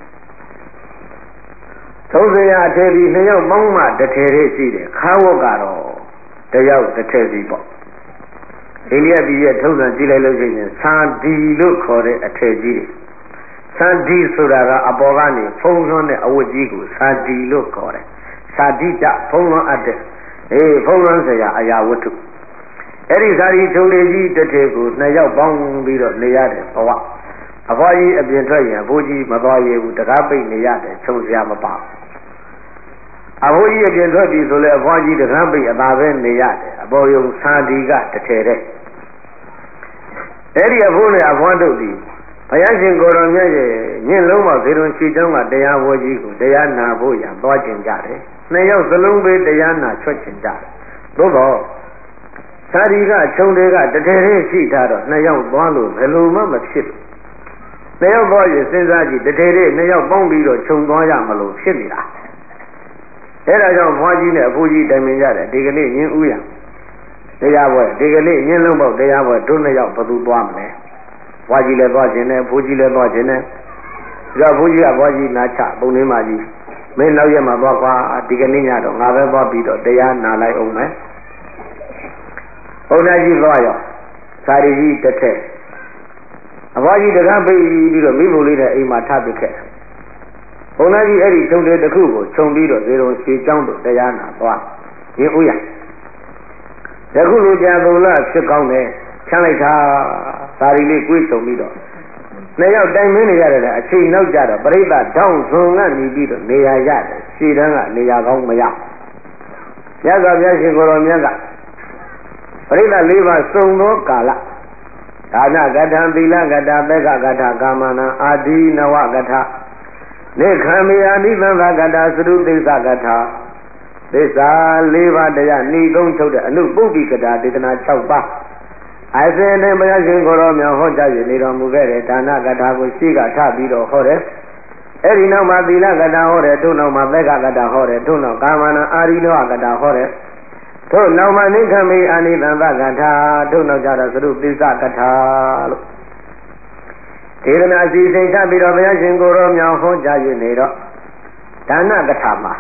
။ချုံစရာအထက်ဒီနှစ်ယောက်ပေါင်းမှတစ်ထည်တည်းရှိတယ်ခါဝတ်ကတော့တစ်ယောက်တစ်ထည်စီပေါ့။အိန္ဒိယပြည်ရဲ့ထုံးစံကြည့်လိုက်လို့ရှိရင်သာဒီလို့ခေါ်တဲ့အထည်ကြီးတွေသာဒီဆိုတာကအပေါ်ကနေဖုံးလွှမ်းတဲ့အဝတ်ကြီးကိုသာဒီလို့ခေါ်တယ်။သာတိတဖုံးလွှမ်းအပ်တဲ့အေးဖုံးလွှမ်းစရာအရာဝတ္ထုအဲ့ဒီဇာတိထုံလေးကြီးတစ်ထည်ကိုနှစ်ယောက်ပေါင်းပြီးတော့နေရတယ်ဘဝအဖွားကြီးအပြင်ထွက်ရင်အဖိုးကြီးမသွားရဘူးတကားပိတ်နေရတယ်ချုံစရာမပါအဖိုးကြီးအပြင်ထွက်ပြီဆိုလဲအဖွားကြီးတကားပိတ်အသာပဲနေရတယ်အပေါ်ယုံသာတိကတစ်ထည်တဲ့အဲ့ဒီအဖိုးနဲ့အဖွားတို့ဒီဘုရားရှင်ကိုယ်တော်မြတ်ရဲ့ညင်လုံးမှာဇေရွန်ရှိကျောင်းကတရားဝဲကြီးကိုတရားနာဖို့ရသွားကျင်ကြတယ်နှစ်ယောက်စလုံးပဲတရားနာချွတ်ကျင်ကြတယ်သို့တော့သာဒီကခြုံတွေကတထည်လေးရှိထားတော့နှစ်ယောက်သွားလို့ဘယ်လိုမှမဖြစ်ဘူးနှစ်ယောက်သွားရင်စဉ်းစားကြည့်တထည်လေးနှစ်ယောက်ပေါင်းပြီးတော့ခြုံသွားရမလို့ဖြစ်နေတာအဲဒါကြောင့်ဘွားကြီးနဲ့အဖိုးကြီးတိုင်ပင်ကြတယ်ဒီကနေ့ညင်ဥရတရားပွဲဒီကနေ့ညင်လုံးပေါက်တရားပွဲတို့နှစ်ယောက်ဘယ်သူသွားမလဲဘွားကြီးလည်းသွားခြင်းနဲ့ဘိုးကြီးလည်းသွားခြင်းနဲ့ဒါဘိုးကြီးကဘွားကြီးနာချပုံလေးမှကြီးမင်းနောက်ရက်မှာသွားကွာဒီကနေ့ညတော့ငါပဲသွားပြီးတော့တရားနာလိုက်အောင်မယ်ဘုရားကြီးသွားရောသာရီကြီးတစ်ထက်အဘွားကြီးတကားပိတ်ပြီးတော့မိဖို့လေးတဲ့အိမ်မှာထားပစ်ခဲ့ဘုရားကြီးအဲ့ဒီခြုံတွေတစ်ခုကိုခြုံပြီးတော့ဇေရုံရွှေကျောင်းတို့တရားနာသွားရင်းဥရယခုလိုကြာသူလဖြစ်ကောင်းတယ်ချမ်းလိုက်တာသာရီလေးကိုယ်ခြုံပြီးတော့နှစ်ယောက်တိုင်မင်းနေရတယ်အချိန်နောက်ကြတော့ပြိဿတောင်းဇုံကနေပြီးတော့နေရာရတယ်ရှည်တန်းကနေရာကောင်းမရရသော်ဘုရားရှင်ကိုယ်တော်မြတ်ကပရိသတ်လေးပါးစုံသောကာလဒါနကထံသီလကထပက္ခကထကာမနာအာဒီနဝကထနေခံမေအာနိသံဃကထသရုသိစ္ဆကထသစ္စာလေးပါးတရားနှီးသုံးထုတ်တဲ့အနုပုပ္ပိကတာဒေသနာ၆ပါးအစင်းနဲ့ဘုရားရှင်ကိုယ်တော်မြတ်ဟောကြားရနေတော်မူခဲ့တဲ့ဒါနကထကိုရှိကထပြီးတော့ဟောတယ်အဲ့ဒီနောက်မှာသီလကထဟောတယ်ထို့နောက်မှာပက္ခကထဟောတယ်ထို့နောက်ကာမနာအာဒီနဝကထဟောတယ်ထို့နောက်မှနိခမေအာနိသံသကထာထို့နောက်ကြတော့သရုပိသကထာလို့ဒေသနာစီစိတ်ချပြီးတော့ဘုရားရှင်ကိုယ်တော်မြောင်ဟောကြားရနေတော့ဒါနကထာမှာ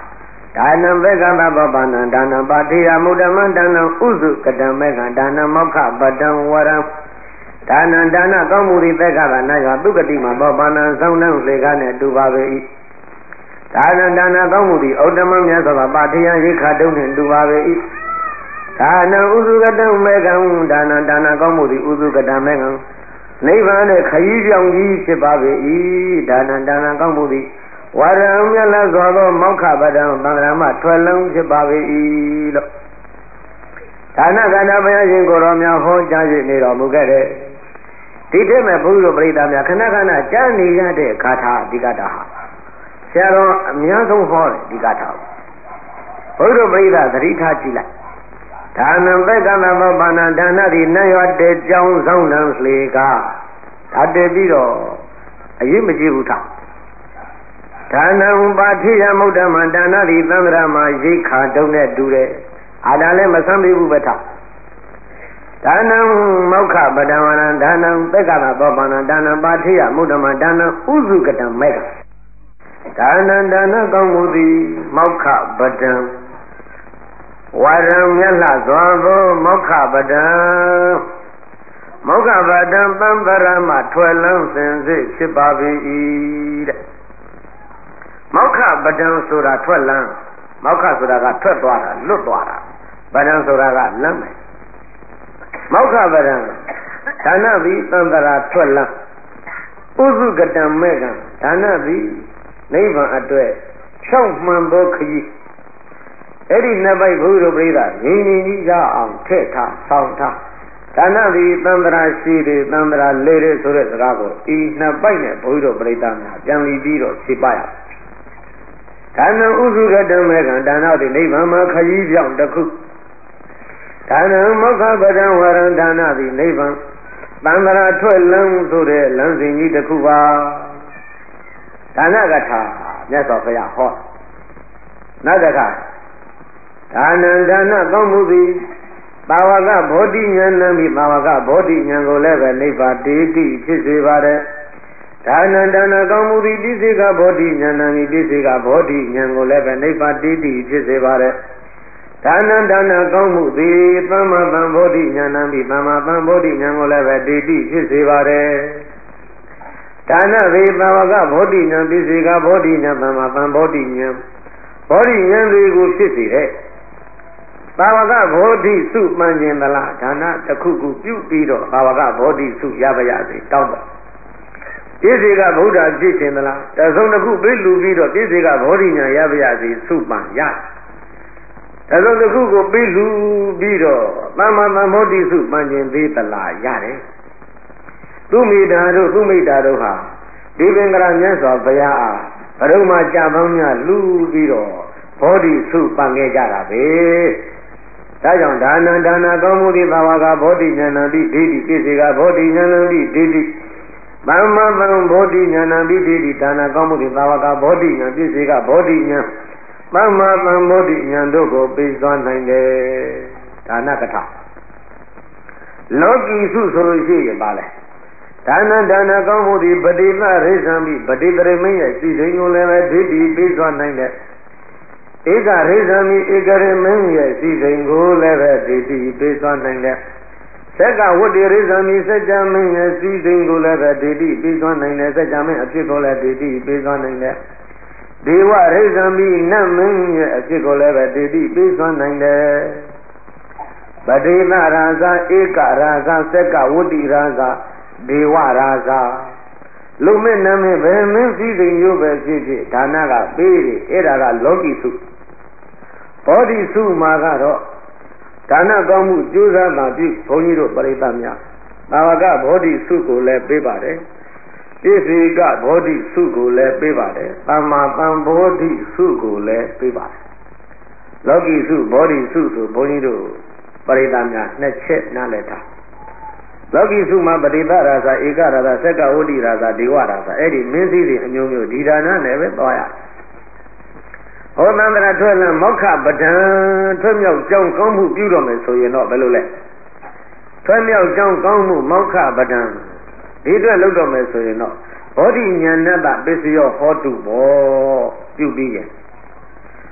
ဒါနံဘေကမဘောပါဏံဒါနံပါတိယမုဒ္ဓမံဒါနံဥစုကတံဘေကဒါနံမောက္ခပတံဝရံဒါနံဒါနကောင်းမှုသည်ဘေကကနာယောသူကတိမှာဘောပါဏံဆောင်းနှံလေကားနဲ့တူပါပေ၏ဒါနံဒါနကောင်းမှုသည်ဥဒ္ဓမမြတ်စွာဘုရားပါတိယရိခတုံးနှင့်တူပါပေ၏ဒါနံဥစုကတံဘေကံဒါနံဒါနကောင်းမှုသည်ဥစုကတံဘေကံနိဗ္ဗာန်နဲ့ခရီးပြောင်းကြီးဖြစ်ပါပေ၏ဒါနံဒါနကောင်းမှုသည်ဝရံမြတ်စွာသောမောက္ခပဒံသံဃာမထွက်လုံးဖြစ်ပါပေ၏လို့ဒါနကန္နာဘုရားရှင်ကိုယ်တော်များဟောကြား၍နေတော်မူခဲ့တဲ့ဒီထက်မဲ့ဘုရားပရိသတ်များခဏခဏကြားနေရတဲ့ဂါထာဒီဂါထာဟာဆရာတော်အများဆုံးဟောတယ်ဒီဂါထာဘုရားပရိသတ်သတိထားကြည့်လိုက်ဒါနံဘေကမမောပါဏဒါနသည်နတ်ရွာတဲ့ကြောင်းဆောင်နှံလေကားဒါတည်ပြီးတော့အရေးမကြီးဘူးထားဒါနံပါတိယမုဒ္ဓမံဒါနသည်သံဃာမှာရိခါတုံးနဲ့တူတယ်အာဒါလည်းမဆမ်းပေးဘူးပဲထားဒါနံမောက္ခပဒံဝရံဒါနံဘေကမဘောပါဏဒါနံပါတိယမုဒ္ဓမံဒါနံဥစုကတံမေကဒါနံဒါနကောင်းမှုသည်မောက္ခပဒံဝရံမြတ်လှစွာသောမောက္ခပဒံမောက္ခပဒံသံဃာမှာထွက်လန်းစင်စစ်ဖြစ်ပါ၏တဲ့မောက္ခပဒံဆိုတာထွက်လန်းမောက္ခဆိုတာကထွက်သွားတာလွတ်သွားတာပဒံဆိုတာကလမ်းမယ်မောက္ခပဒံဒါနဘိသံဃာထွက်လန်းဥစုကတံမေကံဒါနဘိနိဗ္ဗာန်အတွက်ဖြောင့်မှန်သောခရီးအဲ့ဒီနှစ်ပိုက်ဘုရားပရိသတ်ငြိမ်ငြိမ်ကြီးရအောင်ထည့်ထားဆောင်းထားဒါနဘိသံဃာရှိတယ်သံဃာလေတယ်ဆိုတဲ့စကားကိုဤနှစ်ပိုက်နဲ့ဘုရားပရိသတ်များပြန်လီပြီးတော့ခြေပရဒါနံဥစုကတံမေကံဒါနသည်နိဗ္ဗာန်မှာခရီးပြောင်းတစ်ခုဒါနံမောက္ခပဒံဝရံဒါနသည်နိဗ္ဗာန်သံဃာထွက်လန်းဆိုတဲ့လမ်းစဉ်ကြီးတစ်ခုပါဒါနကထာမြတ်စွာဘုရားဟောနောက်တစ်ခါဒါနံဒါနကောင်းမှုသည်ပါဝကဘောဓိဉာဏ်နဲ့မိပါဝကဘောဓိဉာဏ်ကိုလည်းပဲနိဗ္ဗာန်တေတိဖြစ်စေပါတယ်ဒါနံဒါနကောင်းမှုသည်တိစေကဘောဓိဉာဏ်နဲ့မိတိစေကဘောဓိဉာဏ်ကိုလည်းပဲနိဗ္ဗာန်တေတိဖြစ်စေပါတယ်ဒါနံဒါနကောင်းမှုသည်သမ္မာသံဘောဓိဉာဏ်နဲ့မိသမ္မာသံဘောဓိဉာဏ်ကိုလည်းပဲတေတိဖြစ်စေပါတယ်ဒါနဝေပါဝကဘောဓိဉာဏ်တိစေကဘောဓိဉာဏ်သမ္မာသံဘောဓိဉာဏ်ဘောဓိဉာဏ်တွေကိုဖြစ်စေတဲ့ဘာဝကဘောဓိစုမှန်ခြင်းသလားဒါနတစ်ခုခုပြုပြီးတော့ဘာဝကဘောဓိစုရပါရစေတောင်းတော့ပြည့်စေကဗုဒ္ဓဖြစ်ခြင်းသလားတစုံတစ်ခုပြည့်လူပြီးတော့ပြည့်စေကဘောဓိညာရပါရစေစုမှန်ရတစုံတစ်ခုကိုပြည့်လူပြီးတော့သမ္မာသမ္ဗောဓိစုမှန်ခြင်းသေးသလားရတယ်သူမိတာတို့သူမိတာတို့ဟာဒီပင်ကရာမြတ်စွာဘုရားအားဘရုံမှာကြာပေါင်းများလူပြီးတော့ဘောဓိစုပန်ခဲ့ကြတာပဲဒါကြောင့်ဒါနံဒါနကောင်းမှုသည်ဘာဝကဘောဓိဉာဏံတိဒိဋ္ဌိပြည့်စေကဘောဓိဉာဏံတိဒိဋ္ဌိသမ္မာသံဘောဓိဉာဏံတိဒိဋ္ဌိဒါနကောင်းမှုသည်ဘာဝကဘောဓိဉာဏ်ပြည့်စေကဘောဓိဉာဏ်သမ္မာသံဘောဓိဉာဏ်တို့ကိုပြီးသွားနိုင်တယ်ဒါနကထာလောကီစုဆိုလို့ရှိရင်ပါလဲဒါနံဒါနကောင်းမှုသည်ပฏิပရိသံမိပฏิပရိမင်းရဲ့စီစိန်ကိုလည်းပဲဒိဋ္ဌိပြီးသွားနိုင်တယ်ဧကရိဇာမိဧကရမင်းရဲ့စီစဉ်ကိုလည်းပဲဒိဋ္ဌိပေးသွားနိုင်တယ်။သက်ကဝတ္တိရိဇာမိစัจ जा မင်းရဲ့စီစဉ်ကိုလည်းပဲဒိဋ္ဌိပေးသွားနိုင်တယ်။စัจ जा မင်းအဖြစ်ကိုလည်းဒိဋ္ဌိပေးသွားနိုင်တယ်။ဒေဝရိဇာမိနတ်မင်းရဲ့အဖြစ်ကိုလည်းပဲဒိဋ္ဌိပေးသွားနိုင်တယ်။ပတိသရာဇာဧကရာဇာသက်ကဝတ္တိရာဇာဒေဝရာဇာလူမင်းနမင်းဘယ်မင်းစီစဉ်ရုပ်ပဲဖြစ်ဖြစ်ဒါနကပေးတယ်အဲ့ဒါကလောကီစုဘောဓိစုမှာကတော့ဒါနကောင်းမှုကြိုးစားမှပြုဘုန်းကြီးတို့ပရိသတ်များဘာဝကဘောဓိစုကိုလည်းပေးပါတယ်ပြည့်စေကဘောဓိစုကိုလည်းပေးပါတယ်သမ္မာသံဘောဓိစုကိုလည်းပေးပါတယ်လောကီစုဘောဓိစုဆိုဘုန်းကြီးတို့ပရိသတ်များနှစ်ချက်နားလည်ထားလောကီစုမှာပฏิပရာဇာဧကရာဇာသက်ကဝတ္တိရာဇာဒေဝရာဇာအဲ့ဒီမင်းစည်းတွေအမျိုးမျိုးဒီဒါနနဲ့ပဲသွားရဟောသန္တရာထွက်လန်းမောက္ခပဒံထွက်မြောက်ကြောင်းကောင်းမှုပြုတော်မယ်ဆိုရင်တော့ဘယ်လိုလဲထွက်မြောက်ကြောင်းကောင်းမှုမောက္ခပဒံဒီအတွက်လုပ်တော်မယ်ဆိုရင်တော့ဘောဓိဉာဏတပစ္စယောဟောတုဘောပြုပြီးရင်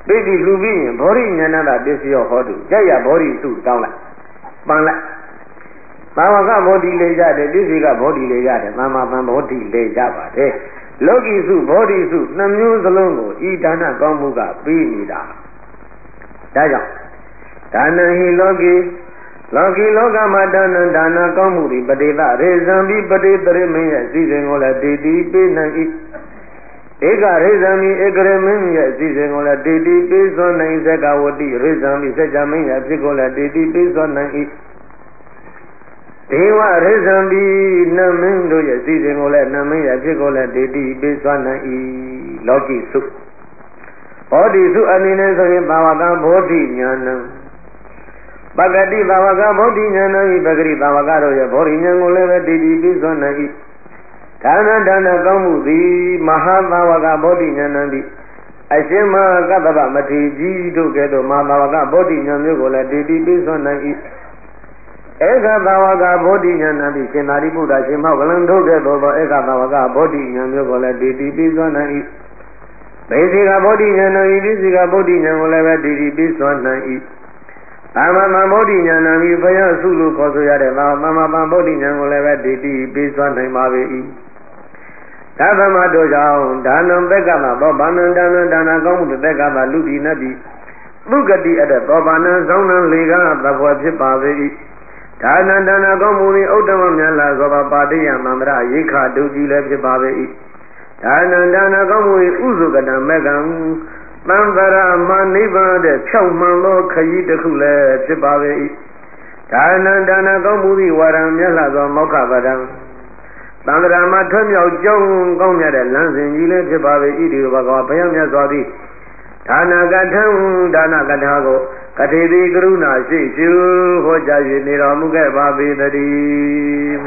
ပိဋိလူပြီးရင်ဘောဓိဉာဏတာပစ္စယောဟောတုကြရဘောဓိစုတောင်းလိုက်ပန်လိုက်ဘာဝကဘောဓိလေးရတယ်ပစ္စည်းကဘောဓိလေးရတယ်မာမပန်ဘောဓိလေးရပါတယ်လောကီစုဘောဓိစုနှမျိုးစလုံးကိုဤဒါနကောင်းမှုကပြီးနေတာဒါကြောင့်ဒါနဟိလောကီလောကီလောကမှာဒါနဒါနကောင်းမှုဒီပတိသရေဇံပြီးပတိတရမင်းရဲ့စီစဉ်ကိုလည်းတည်တည်ပေးနိုင်၏ဧကရေဇံပြီးဧကရမင်းရဲ့စီစဉ်ကိုလည်းတည်တည်ပေးစွမ်းနိုင်သက္ကဝတိရေဇံပြီးစัจ जा မင်းရဲ့ဖြစ်ကိုလည်းတည်တည်ပေးစွမ်းနိုင်၏ဒေဝရေဇံပြီးနမင်းတို့ရဲ့စီစဉ်ကိုလည်းနမင်းရဲ့ဖြစ်ကိုလည်းတည်တည်ပေးစွမ်းနိုင်၏လောကီစုဘောဓိစုအနေနဲ့ဆိုရင်ဘာဝကဘောဓိဉာဏ်ပဂတိဘာဝကဘောဓိဉာဏ်ဤပဂတိဘာဝကတို့ရဲ့ဘောဓိဉာဏ်ကိုလည်းပဲတည်တည်ပြီးစွမ်းနိုင်၏ဒါနဒါနကောင်းမှုသည်မဟာဘာဝကဘောဓိဉာဏ်သည်အရှင်မကတ္တဗမထေကြီးတို့ကဲ့သို့မဟာဘာဝကဘောဓိဉာဏ်မျိုးကိုလည်းတည်တည်ပြီးစွမ်းနိုင်၏ဧကဘာဝကဘောဓိဉာဏ်သည်ရှင်သာရိပုတ္တရာရှင်မောကလန်တို့ကဲ့သို့သောဧကဘာဝကဘောဓိဉာဏ်မျိုးကိုလည်းတည်တည်ပြီးစွမ်းနိုင်၏ဘေစီကဘောဓိဉာဏ်ဤပိစီကဘောဓိဉာဏ်ကိုလည်းပဲတည်တည်ပြီးစွမ်းနိုင်၏သမ္မာဗောဓိဉာဏ်ဤဘုရားစုလို့ခေါ်ဆိုရတဲ့သမ္မာပန်ဗောဓိဉာဏ်ကိုလည်းပဲတည်တည်ပြီးစွမ်းနိုင်ပါ၏သာသမတို့ကြောင့်ဒါနံသက္ကမသောဘာနံဒါနံဒါနကောင်းမှုသက္ကမလူဒီနတ်တိသုဂတိအတဲ့သောဘာနံသောင်းနံလေကသဘောဖြစ်ပါ၏ဒါနံဒါနကောင်းမှု၏ဥဒ္ဓမမြတ်လာသောပါတိယမန္တရရိခဒုကြီးလည်းဖြစ်ပါ၏ဒါနံဒါနကောင်းမှု၏ဥစုကတံမေကံသံဃာမနိဗ္ဗာန်တဲ့ဖြောက်မှန်သောခရီးတစ်ခုလည်းဖြစ်ပါ၏ဒါနံဒါနကောင်းမှု၏ဝါရံမြတ်လာသောမောက္ခပဒံသံဃာမှာထွတ်မြောက်ကြောင်းကောင်းမြတ်တဲ့လမ်းစဉ်ကြီးလည်းဖြစ်ပါ၏ဣတိဘဂဝါဘုရားမြတ်စွာသည်ဒါနကထံဒါနကထာကိုကတိတိကရုဏာရှိရှုဟောကြား၍နေတော်မူခဲ့ပါပေတည်း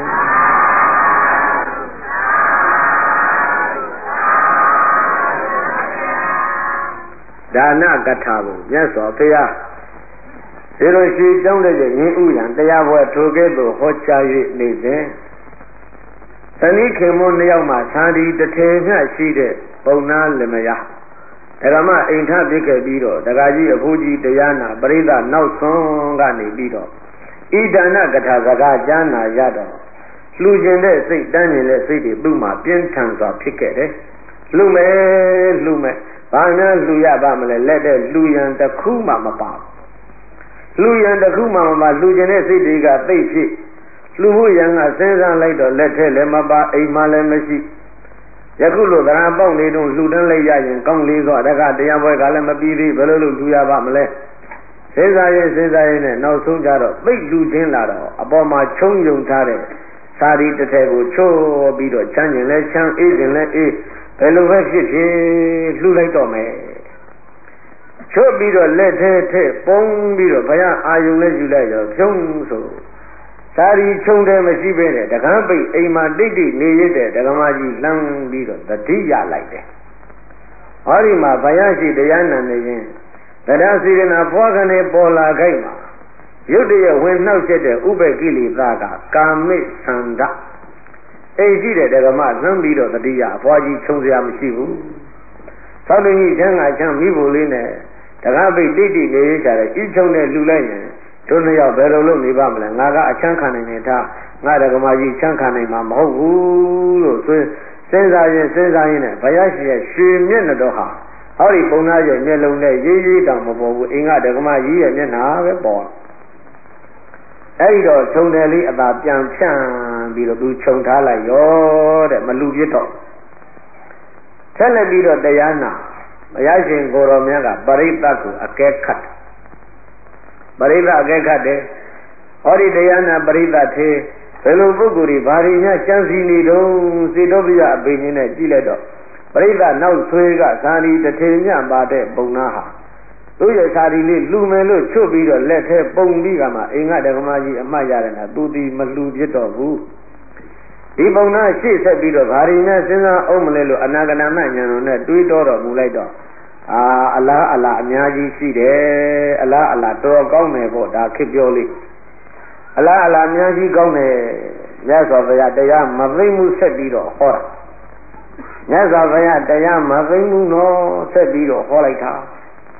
ဒါနကထာကိုမြတ်စွာဘုရားဒီလိုရှိတောင်းတဲ့ရင်းဥယံတရားပွဲထိုကဲ့သို့ဟောကြား၍နေစဉ်သနိခေမွန်းနှစ်ယောက်မှသာဒီတထေမျှရှိတဲ့ပုံနာလမယာဒဂမအိမ်ထပြစ်ခဲ့ပြီးတော့ဒကာကြီးအဖိုးကြီးတရားနာပရိသတ်နောက်ဆုံးကနေပြီးတော့ဣဒနာကထာစကားကြားနာရတော့လှူခြင်းတဲ့စိတ်တန်းကျင်တဲ့စိတ်တွေသူ့မှာပြင်းထန်စွာဖြစ်ခဲ့တယ်လှူမယ်လှူမယ်ဘာနဲ့လှူရပါမလဲလက်တဲ့လှူရန်တစ်ခုမှမပါလှူရန်တစ်ခုမှမပါလှူခြင်းတဲ့စိတ်တွေကသိဖြစ်လှူဖို့ရန်ကစဉ်းစားလိုက်တော့လက်ထဲလည်းမပါအိမ်မှလည်းမရှိယခုလိုသရံပေါက်နေတော့လှူတန်းလိုက်ရရင်ကောင်းလေးသောတက္ကတရားပွဲကလည်းမပြီးသေးဘယ်လိုလုပ်လှူရပါမလဲစဉ်းစားရင်စဉ်းစားရင်နဲ့နောက်ဆုံးကြတော့ပိတ်လှူခြင်းလာတော့အပေါ်မှာချုံယုံထားတဲ့စာရီတစ်ထည်ကိုချိုးပြီးတော့ချမ်းကျင်လဲချမ်းအေးကျင်လဲအေးဘယ်လိုပဲဖြစ်ဖြစ်လှူလိုက်တော့မယ်ချိုးပြီးတော့လက်ထဲထဲပုံပြီးတော့ဘုရားအာယုံနဲ့ယူလိုက်ရောဖြုံးဆိုစာရီချုံတယ်မရှိပဲနဲ့တကန်းပိတ်အိမ်မှာတိတ်တိတ်နေရတဲ့ဒကမကြီးလှမ်းပြီးတော့တတိရလိုက်တယ်ဟောဒီမှာဘုရားရှိတရားနာနေရင်တရားစီရင်နာဘွားကနေပေါ်လာခိုက်မှာရုတ်တရက်ဝင်နှောက်ချက်တဲ့ဥပ္ပကိလေသာကကာမိသန္ဒအိမ်ရှိတဲ့ဒကမလှမ်းပြီးတော့တတိယဘွားကြီးချုံစရာမရှိဘူးသောက်တင်ကြီးချမ်းသာချမ်းမိဖို့လေးနဲ့တကားပိတ်တိတ်တိတ်နေရကြတယ်ဤချုံနဲ့လှူလိုက်ရင်တို့နှစ်ယောက်ဘယ်လိုလုပ်နေပါမလဲငါကအချမ်းခံနိုင်နေတာငါဒကမကြီးချမ်းခံနိုင်မှာမဟုတ်ဘူးလို့ဆိုစဉ်းစားရင်စဉ်းစားရင်နဲ့ဘုရားရှင်ရဲ့ရွှေမျက်နှာတော်ဟာဟောဒီပုံသားရဲ့မျက်လုံးနဲ့ရေးရေးတောင်မပေါ်ဘူးအင်္ဂဒကမကြီးရဲ့မျက်နှာပဲပေါ်အဲ့ဒီတော့ခြုံတယ်လေးအသာပြန်ဖြန့်ပြီးတော့သူခြုံထားလိုက်ရောတဲ့မလူပြစ်တော့ဆက်လက်ပြီးတော့တရားနာဘုရားရှင်ကိုတော်မြတ်ကပရိသတ်ကိုအကဲခတ်ပရိသတ်အကဲခတ်တယ်ဟောဒီတရားနာပရိသတ်သေးဘယ်လိုပုဂ္ဂိုလ်တွေဘာတွေများကြံစည်နေတော့စေတောပိယအဘိညာဉ်နဲ့ကြည့်လိုက်တော့ပရိသတ်နောက်ဆွေကသာရီတစ်ထေညပါတဲ့ပုံနာဟာသူ့ရဲ့သာရီလေးလူမယ်လို့ချွတ်ပြီးတော့လက်ထဲပုံပြီးကမှအင်္ဂဒကမကြီးအမှတ်ရတယ်နော်သူဒီမလူပြစ်တော့ဘူးဒီပုံနာရှေ့ဆက်ပြီးတော့ဘာတွေများစဉ်းစားအောင်မလဲလို့အနာဂတမဉာဏ်တော်နဲ့တွေးတော်တော်မူလိုက်တော့အာအလားအလားအများကြီးရှိတယ်အလားအလားတော်ကောင်းတယ်ပေါ့ဒါခေပြောလေးအလားအလားအများကြီးကောင်းတယ်မြတ်စွာဘုရားတရားမသိမှုဆက်ပြီးတော့ဟောတာမြတ်စွာဘုရားတရားမသိမှုတော့ဆက်ပြီးတော့ဟောလိုက်တာ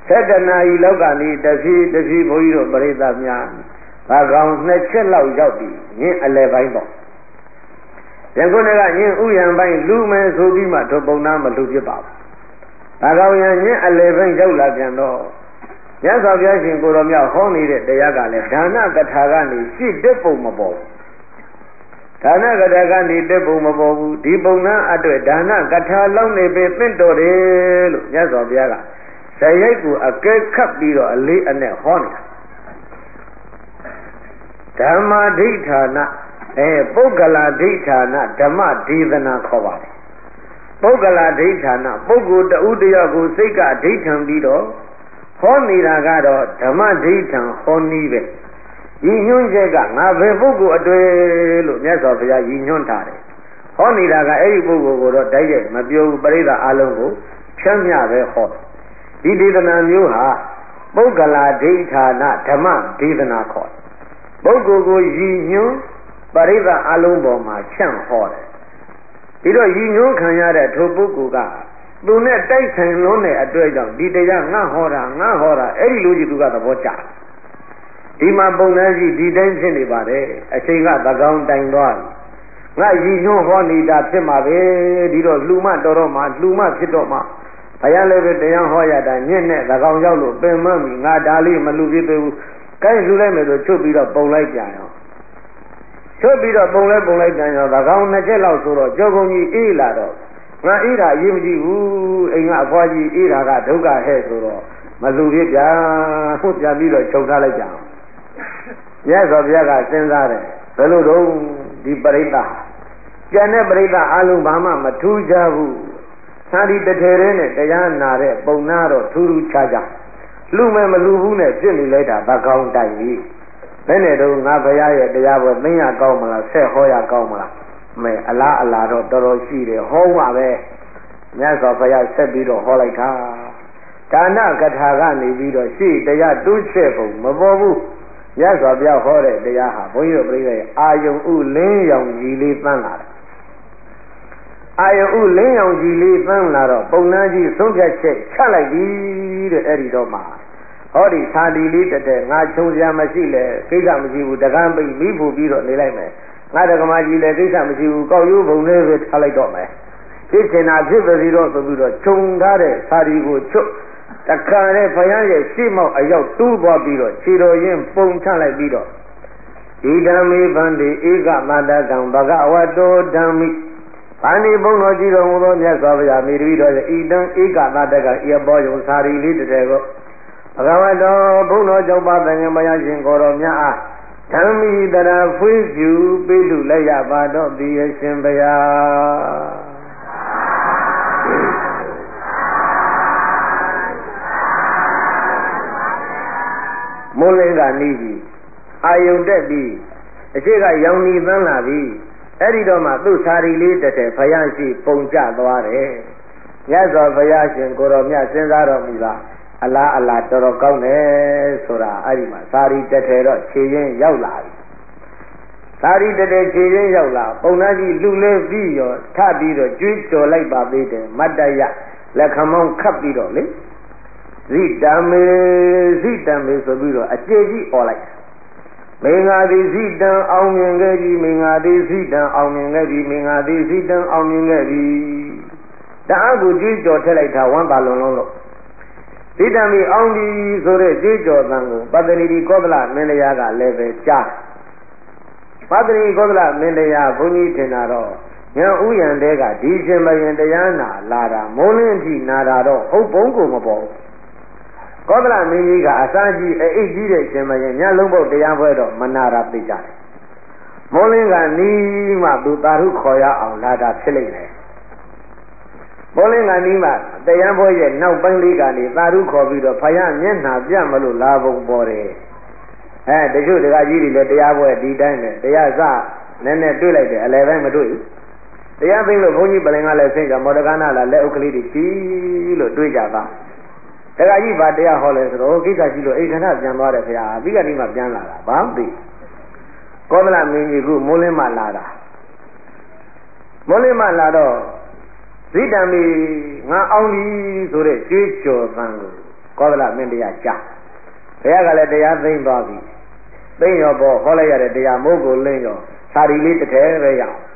သတ္တနာဤလောကနေတဖြည်းတဖြည်းဘုန်းကြီးတို့ပရိသတ်များဘာကောင်နှစ်ချက်လောက်ရောက်ပြီညင်အလဲပိုင်းပေါ့ယခုနေ့ကညင်ဥယျံပိုင်းလူမယ်ဆိုပြီးမှတို့ပုံနာမလူဖြစ်ပါဘူးဘာကောင်ရညင်အလဲပိုင်းရောက်လာပြန်တော့မြတ်စွာဘုရားရှင်ကိုတော်မြတ်ဟောနေတဲ့တရားကလည်းဒါနကထာကနေရှိတဲ့ပုံမပေါ်ဘူးဒါနကထာကနေတဲ့ပုံမပေါ်ဘူးဒီပုံနာအတွက်ဒါနကထာလောက်နေပဲသင့်တော်တယ်လို့မြတ်စွာဘုရားကဇယိတ်ကိုအကဲခတ်ပြီးတော့အလေးအနက်ဟောနေတာဓမ္မဒိဋ္ဌာနအဲပုဂ္ဂလာဒိဋ္ဌာနဓမ္မဒေသနာခေါ်ပါတယ်ပုဂ္ဂလာဒိဋ္ဌာနပုဂ္ဂိုလ်တဦးတယောက်ကိုစိတ်ကဒိဋ္ဌံပြီးတော့ဟောနေတာကတော့ဓမ္မဒိဋ္ဌံဟောနည်းပဲဤညွှန်းချက်ကငါဘယ်ပုဂ္ဂိုလ်အတွေ့လို့မြတ်စွာဘုရားဤညွှန်းထားတယ်ဟောနေတာကအဲ့ဒီပုဂ္ဂိုလ်ကိုတော့တိုက်ရိုက်မပြောဘူးပရိသတ်အလုံးကိုဖြန့်မြပဲဟောဒီဒေသနာမျိုးဟာပုဂ္ဂလာဒိဋ္ဌာနဓမ္မဒေသနာခေါ်ပုဂ္ဂိုလ်ကိုရည်ညွှန်းပရိသတ်အလုံးပေါ်မှာဖြန့်ဟောတယ်ပြီးတော့ရည်ညွှန်းခံရတဲ့ထိုပုဂ္ဂိုလ်ကသူနဲ့တိုက်ဆိုင်လုံးတဲ့အတွက်ကြောင့်ဒီတရားငါဟောတာငါဟောတာအဲ့ဒီလိုကြီးသူကသဘောကျဒီမှာပုံနှန်းကြီးဒီတိုင်းဖြစ်နေပါတယ်အချိန်ကသကောင်းတိုင်သွားငါရည်ညွှန်းဟောနေတာဖြစ်မှာပဲဒီတော့လှူမတော်တော့မှလှူမဖြစ်တော့မှဘုရားလည်းပဲတရားဟောရတာညင့်နဲ့သကောင်ရောက်လို့ပင်မမိငါဒါလေးမလူပြသေးဘူး။ကိုင်းလှူလိုက်မယ်ဆိုချုပ်ပြီးတော့ပုံလိုက်ပြန်ရော။ချုပ်ပြီးတော့ပုံလိုက်ပုံလိုက်ပြန်ရောသကောင်နှစ်ချက်လောက်ဆိုတော့ကြောကုံကြီးအေးလာတော့ငါအေးတာအရေးမကြီးဘူး။အိမ်ကအဖွားကြီးအေးတာကဒုက္ခဟဲ့ဆိုတော့မလူပြပြန်ဟုတ်ပြန်ပြီးတော့ချုပ်ထားလိုက်ကြအောင်။မြတ်စွာဘုရားကစဉ်းစားတယ်ဘယ်လိုတော့ဒီပရိသတ်ကျန်တဲ့ပရိသတ်အလုံးဘာမှမထူးကြဘူး။သာဒီတထေရဲနဲ့တရားနာတဲ့ပုံနာတော့ထူးထူးခြားခြားလူမဲ့မလူဘူးနဲ့ပြစ်နေလိုက်တာဗကောင်းတိုင်ကြီးဘယ်နဲ့တော့ငါဘုရားရဲ့တရားပွဲသိရကောင်းမလားဆက်ဟောရကောင်းမလားမဲအလားအလားတော့တော်တော်ရှိတယ်ဟောမှာပဲမြတ်စွာဘုရားဆက်ပြီးတော့ဟောလိုက်တာဒါနကထာကနေပြီးတော့ရှိတရားတိုးချက်ပုံမပေါ်ဘူးမြတ်စွာဘုရားဟောတဲ့တရားဟာဘုန်းကြီးတို့ပြိဿရဲ့အာယုံဥလင်းရောင်ကြီးလေးပန်းလာတယ်အာယုလင်းရောင်ကြီးလေးပန်းလာတော့ပုံနှန်းကြီးသုံးဖြတ်ချက်ချလိုက်ပြီတဲ့အဲ့ဒီတော့မှဟောဒီသာဒီလေးတက်တဲ့ငါချုံစရာမရှိလဲကိစ္စမရှိဘူးတကန်းပိတ်မိဖို့ပြီးတော့နေလိုက်မယ်ငါတက္ကမကြီးလည်းကိစ္စမရှိဘူးကောက်ရိုးပုံလေးပဲထားလိုက်တော့မယ်ဖြစ်ချင်တာဖြစ်ပါစီတော့ဆိုပြီးတော့ခြုံထားတဲ့သာဒီကိုချွတ်တခါနဲ့ဘုရားရဲ့ရှေ့မောက်အရောက်တူးသွားပြီးတော့ခြေတော်ရင်းပုံချလိုက်ပြီးတော့ဒီဓမ္မေဗန္တိဧကမတကံဘဂဝတောဓမ္မိဗန္ဒီဘုံတော်ကြည်တော်မူသောမြတ်စွာဘုရားမိတ္တိတော်ရဲ့ဤတံဧကမတကဤဘောယုံစာရီလေးတည်းကိုဘဂဝတောဘုံတော်ကြောင့်ပါတန်ငယ်မရရှင်ကိုတော်မြတ်အားဓမ္မိတရာဖွေးဖြူပေးလူလက်ရပါတော့ဒီအရှင်ဘုရားမိုးလင်းကနေပြီအာယုန်တက်ပြီအရှိကရောင်နီသန်းလာပြီအဲ့ဒီတော့မှသူ့စာရီလေးတစ်ထည်ဘုရားရှိပုံကျသွားတယ်မြတ်စွာဘုရားရှင်ကိုတော်မြတ်စဉ်းစားတော်မူလားအလားအလားတော်တော်ကောင်းတယ်ဆိုတာအဲ့ဒီမှာစာရီတစ်ထည်တော့ခြေရင်းရောက်လာပြီစာရီတစ်ထည်ခြေရင်းရောက်လာပုံနာကြီးလူလေးပြီးရောထပြီးတော့ကျွေးကြော်လိုက်ပါသေးတယ်မတ္တယလက်ခမောင်းခတ်ပြီးတော့လေဇိတမေဇိတမေဆိုပြီးတော့အကျေကြီးអော်လိုက်မင်္ဂာတိဇိတံအောင်မြင်ခဲ့ပြီမင်္ဂာတိဇိတံအောင်မြင်ခဲ့ပြီမင်္ဂာတိဇိတံအောင်မြင်ခဲ့ပြီတအားကိုကြွေးကြော်ထည့်လိုက်တာဝမ်းပါလုံးလုံးလို့ဇိတံမီအောင်ပြီဆိုတဲ့ကြွေးကြော်တန်ကိုပတ္တရီကောသလမင်းတရားကလည်းပဲကြားပတ္တရီကောသလမင်းတရားဘုန်းကြီးထင်တာတော့ညဥ်ဥယျံတဲကဒီရှင်မယင်တရားနာလာတာမိုးလင်းအထိနာတာတော့ဟုတ်ပုံကိုမပေါ်ကောသလမင်းကြီးကအစာကြီးအိတ်ကြီးတဲ့ရှင်မယင်ညလုံးပုတ်တရားပွဲတော့မနာတာသိကြတယ်မိုးလင်းကနီးမှသူသာရုခေါ်ရအောင်လာတာဖြစ်လိမ့်မယ်မိုးလင်းကနီးမှတရားပွဲရဲ့နောက်ပိုင်းလေးကနေသာရုခေါ်ပြီးတော့ဖယားမျက်နှာပြမလို့လာပုံပေါ်တယ်အဲတချို့တကကြီးတွေလည်းတရားပွဲဒီတိုင်းပဲတရားစနည်းနည်းတွေ့လိုက်တယ်အလယ်ပိုင်းမတွေ့ဘူးတရားသိလို့ဘုန်းကြီးပလင်ကလည်းဆင်းကြမော်ဒကနာလာလက်ဥက္ကလေးတွေချီလို့တွေးကြပါတခါကြီးဗာတရားဟောလဲဆိုတော့ကိစ္စရှိလို့အိမ်ခဏပြန်သွားတယ်ခင်ဗျာပြီးကနေမှပြန်လာတာဘာမသိကောသလမင်းကြီးကမိုးလင်းမှလာတာမိုးလင်းမှလာတော့ဇိတံမီငါအောင်ပြီဆိုတဲ့ကြွေးကြော်သံကိုကောသလမင်းတရားကြားဘုရားကလည်းတရားသိမ့်သွားပြီသိမ့်ရောပေါ့ဟောလိုက်ရတဲ့တရားမိုးကိုလင်းရောစာရီလေးတစ်ထဲပဲရအောင်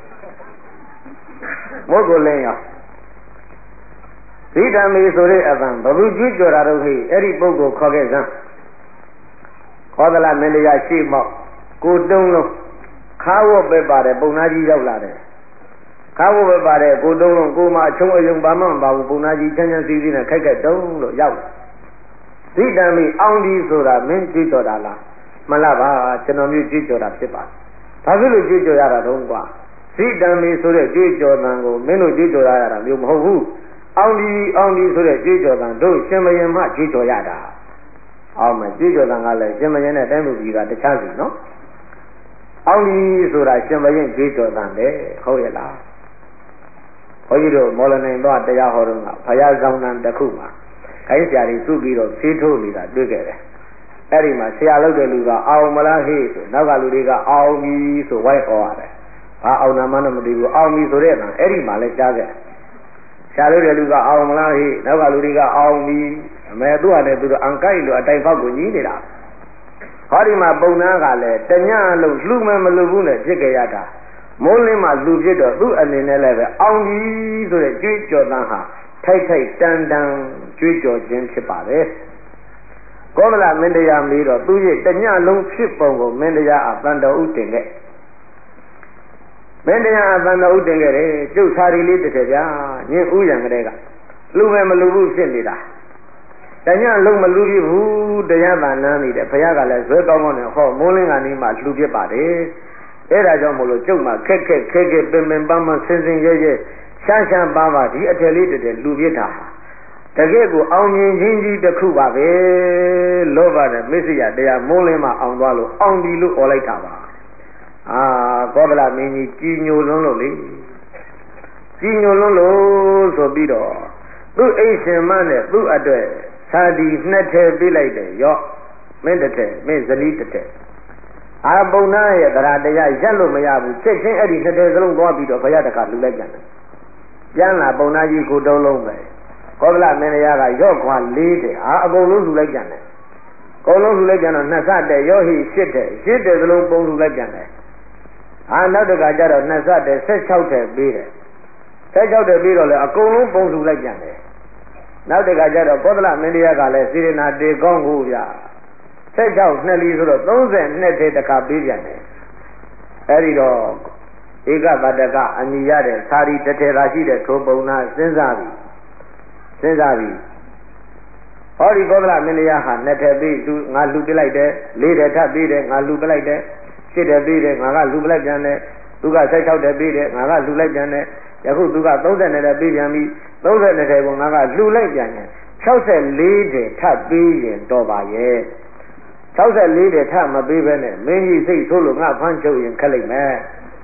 မိုးကိုလင်းရောသီတံမေဆိုတဲ့အပံဘဘူးကျွကြော်တာတော့ဟိအဲ့ဒီပုဂ္ဂိုလ်ခေါ်ခဲ့စမ်းကောသလမင်းတရားရှိမောက်ကိုတုံးလုံးခါဝတ်ပဲပါတယ်ပုံနာကြီးရောက်လာတယ်ခါဝတ်ပဲပါတယ်ကိုတုံးလုံးကိုမအချုံအယုံဘာမှမပါဘူးပုံနာကြီးချမ်းချမ်းစီးစီးနဲ့ခိုက်ခိုက်တုံးလို့ရောက်သီတံမေအောင်ဒီဆိုတာမင်းကျွကြော်တာလားမလားပါကျွန်တော်မျိုးကျွကြော်တာဖြစ်ပါဘာဖြစ်လို့ကျွကြော်ရတာတုံးကွာသီတံမေဆိုတဲ့ကျွကြော်တန်ကိုမင်းတို့ကျွကြော်ရတာမျိုးမဟုတ်ဘူးအောင်ဒီအောင်ဒီဆိုတဲ့ကျွကြော်တန်တို့ရှင်မယင်မှကျွကြော်ရတာအောင်မကျွကြော်တန်ကလည်းရှင်မယင်နဲ့တိုင်းလူကြီးကတခြားစီနော်အောင်ဒီဆိုတာရှင်မယင်ကျွကြော်တန်လေဟုတ်ရဲ့လားဘုန်းကြီးတို့မော်လနိုင်တော့တရားဟောတော့ကဘုရားဆောင်တန်တစ်ခုမှာခိုင်းဆရာကြီးစုပြီးတော့ဆေးထိုးနေတာတွေ့ခဲ့တယ်အဲ့ဒီမှာဆရာလုပ်တဲ့လူကအောင်မလားဟေ့ဆိုနောက်ကလူတွေကအောင်ပြီဆိုဝိုက်ဟောရတယ်ဘာအောင်နာမနဲ့မသိဘူးအောင်ပြီဆိုတဲ့အခါအဲ့ဒီမှာလဲကြားခဲ့ဆရာလုပ်တဲ့လူကအောင်မလားဟေ့နောက်ကလူတွေကအောင်ပြီအမေသူ့ဟာလည်းသူတို့အန်ကိုက်လို့အတိုင်ဖောက်ကိုညီးနေတာဟောဒီမှာပုံနာကလည်းတညလုံးလှူမယ်မလှူဘူးနဲ့ဖြစ်ကြရတာမိုးလင်းမှလှူဖြစ်တော့သူ့အနေနဲ့လည်းပဲအောင်ပြီဆိုတဲ့ကြွေးကြော်တန်းဟာထိုက်ထိုက်တန်တန်ကြွေးကြော်ခြင်းဖြစ်ပါတယ်ကောသလမင်းတရားမေးတော့သူရဲ့တညလုံးဖြစ်ပုံကိုမင်းတရားအတန်တော်ဥတင်ခဲ့မင်းတရားအတန်တော်ဥတင်ခဲ့တယ်ကျုပ်စာရီလေးတစ်ထည်ဗျာညင်ဥရံကလေးကလူပဲမလူဘူးဖြစ်နေတာတညလုံးမလူပြဘူးတရားသာနမ်းနေတယ်ဘုရားကလည်းဇွဲကောင်းကောင်းနဲ့ဟောမိုးလင်းကနေမှလှူပြပါတယ်အဲ့ဒါကြောင့်မို့လို့ကျုပ်မှခက်ခက်ခဲခဲပင်ပင်ပန်းပန်းဆင်းဆင်းရဲရဲရှားရှားပါပါဒီအထည်လေးတစ်ထည်လှူပြတာတကယ့်ကိုအောင်မြင်ခြင်းကြီးတစ်ခုပါပဲလောဘနဲ့မစ္စရိယတရားမိုးလင်းမှအောင်သွားလို့အောင်ပြီလို့អော်လိုက်တာပါအာကောသလမင်းကြီးကြီးညိုလွန်းလို့လေကြီးညိုလွန်းလို့ဆိုပြီးတော့သူ့အိရှင်မနဲ့သူ့အတွက်သာဒီနှစ်ထည်ပေးလိုက်တယ်ရော့မင်းတစ်ထည်မင်းဇနီးတစ်ထည်အာပုံနာရဲ့တရားတရားရက်လို့မရဘူးချက်ချင်းအဲ့ဒီနှစ်ထည်စလုံးသွားပြီးတော့ဘုရားတခါလူလိုက်ပြန်တယ်ပြန်လာပုံနာကြီးကိုတုံးလုံးပဲကောသလမင်းတရားကရော့ခွာလေးတယ်ဟာအကုန်လုံးလူလိုက်ပြန်တယ်အကုန်လုံးလူလိုက်ပြန်တော့နှစ်ဆတဲ့ရောဟိရှစ်တဲ့ရှစ်တဲ့စလုံးပုံလူလိုက်ပြန်တယ်ဟာနောက်တခါကျတော့နှစ်ဆတဲ့ဆက်၆တဲ့ပေးတယ်ဆက်၆တဲ့ပေးတော့လေအကုန်လုံးပုံလူလိုက်ပြန်တယ်နောက်တခါကျတော့ကောသလမင်းတရားကလည်းစေရနာတေကောင်းကိုဗျာဆက်၆နှစ်လီဆိုတော့သုံးဆယ်နှစ်တဲ့တခါပေးပြန်တယ်အဲ့ဒီတော့ဧကပတ္တကအညီရတဲ့သာရီတစ်ထေသာရှိတဲ့ထိုပုံနာစဉ်းစားပြီစဉ်းစားပြီဟောဒီကောသလမင်းတရားဟာနှစ်ထပ်ပြီးသူငါလူပြလိုက်တယ်လေးထပ်ထပ်ပြီးတယ်ငါလူပြလိုက်တယ်ရှစ်ထပ်ပြီးတယ်ငါကလူပြလိုက်ပြန်တယ်သူကဆက်၆ထပ်ပြီးတယ်ငါကလူလိုက်ပြန်တယ်ယခုသူကသုံးဆယ်နှစ်ထပ်ပြီးပြန်ပြီသုံးဆယ်နှစ်ထပ်ကငါကလူလိုက်ပြန်တယ်၆ဆယ်လေးထပ်ထပ်ပြီးရင်တော့ပါရဲ့၆ဆယ်လေးထပ်ထပ်မပြီးဘဲနဲ့မင်းကြီးစိတ်ဆိုးလို့ငါဖမ်းချုပ်ရင်ခက်လိုက်မယ်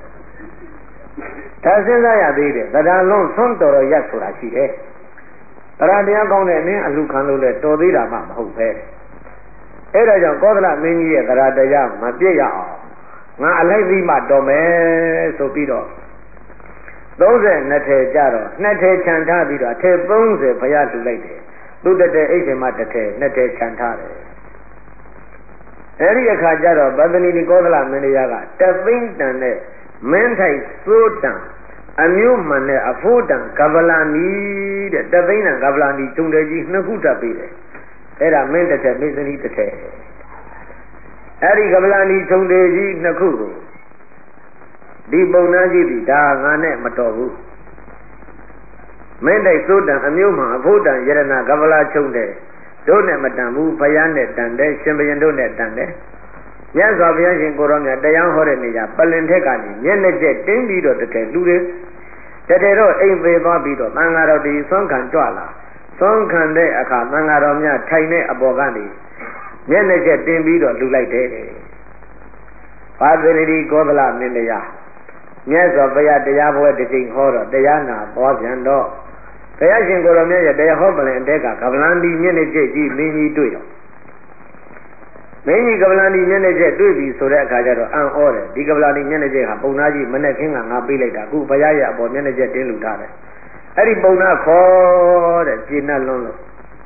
ဒါစဉ်းစားရသေးတယ်တရားလုံးသွန်းတော်ရရက်ဆိုတာရှိတယ်တရားတရားကောင်းတဲ့နင်းအလှခံလို့လဲတော်သေးတာမှမဟုတ်ပဲအဲ့ဒါကြောင့်ကောသလမင်းကြီးရဲ့တရားတရားမပြည့်ရအောင်ငါအလိုက်ပြီးမှတော်မယ်ဆိုပြီးတော့သုံးဆယ်နှစ်ထည်ကြတော့နှစ်ထည်ခြံထားပြီးတော့အထည်သုံးဆယ်ဘုရားလှူလိုက်တယ်သူတတဲ့အိတ်ရှင်မတစ်ထည်နှစ်ထည်ခြံထားတယ်အဲ့ဒီအခါကျတော့ပတ္တနီဒီကောသလမင်းတရားကတသိန်းတန်နဲ့မင်းထိုက်စိုးတန်အမျိုးမှန်နဲ့အဖို့တန်ကဗလာနီတဲ့တသိန်းတန်ကဗလာနီဂျုံတယ်ကြီးနှစ်ခုတက်ပေးတယ်အဲ့ဒါမင်းတစ်ထက်မင်းစနီးတစ်ထက်အဲ့ဒီကဗလာနီဂျုံတယ်ကြီးနှစ်ခုကိုဒီပုံနာကြီးဒီဒါငါနဲ့မတော်ဘူးမင်းတိုက်စိုးတန်အမျိုးမှအဖို့တန်ယရနာကဗလာချုံတယ်တို့နဲ့မတန်ဘူးဘုရားနဲ့တန်တယ်ရှင်ဘုရင်တို့နဲ့တန်တယ်မြတ်စွာဘုရားရှင်ကိုရောမြတ်တရားဟောတဲ့နေရာပလင်ထက်ကနေမျက်နှာကျက်တင်းပြီးတော့တကယ်လူတွေတကယ်တော့အိမ်သေးသွားပြီးတော့သံဃာတော်ဒီသွန်ခံကြွလာသွန်ခံတဲ့အခါသံဃာတော်များထိုင်တဲ့အပေါ်ကနေမျက်နှာကျက်တင်းပြီးတော့လူလိုက်တယ်ဘာသရီဒီကောသလမင်းတရားမြတ်စွာဘုရားတရားပွဲတစ်ချိန်ဟောတော့တရားနာသွားပြန်တော့ဘုရားရှင်ကိုရောမြတ်ရဲ့တရားဟောပလင်အတက်ကကဗလန်ဒီမျက်နှာကျက်ကြီးမင်းကြီးတွေ့တော့မင်းကြီးကဗလာနီမျက်နှာကျက်တွေ့ပြီဆိုတဲ့အခါကျတော့အံ့ဩတယ်ဒီကဗလာနီမျက်နှာကျက်ကပုံနာကြီးမနဲ့ခင်းကငါပေးလိုက်တာအခုဘုရားရဲ့အပေါ်မျက်နှာကျက်တင်းလူထားတယ်အဲ့ဒီပုံနာခေါ်တဲ့ကျေနပ်လွန်းလို့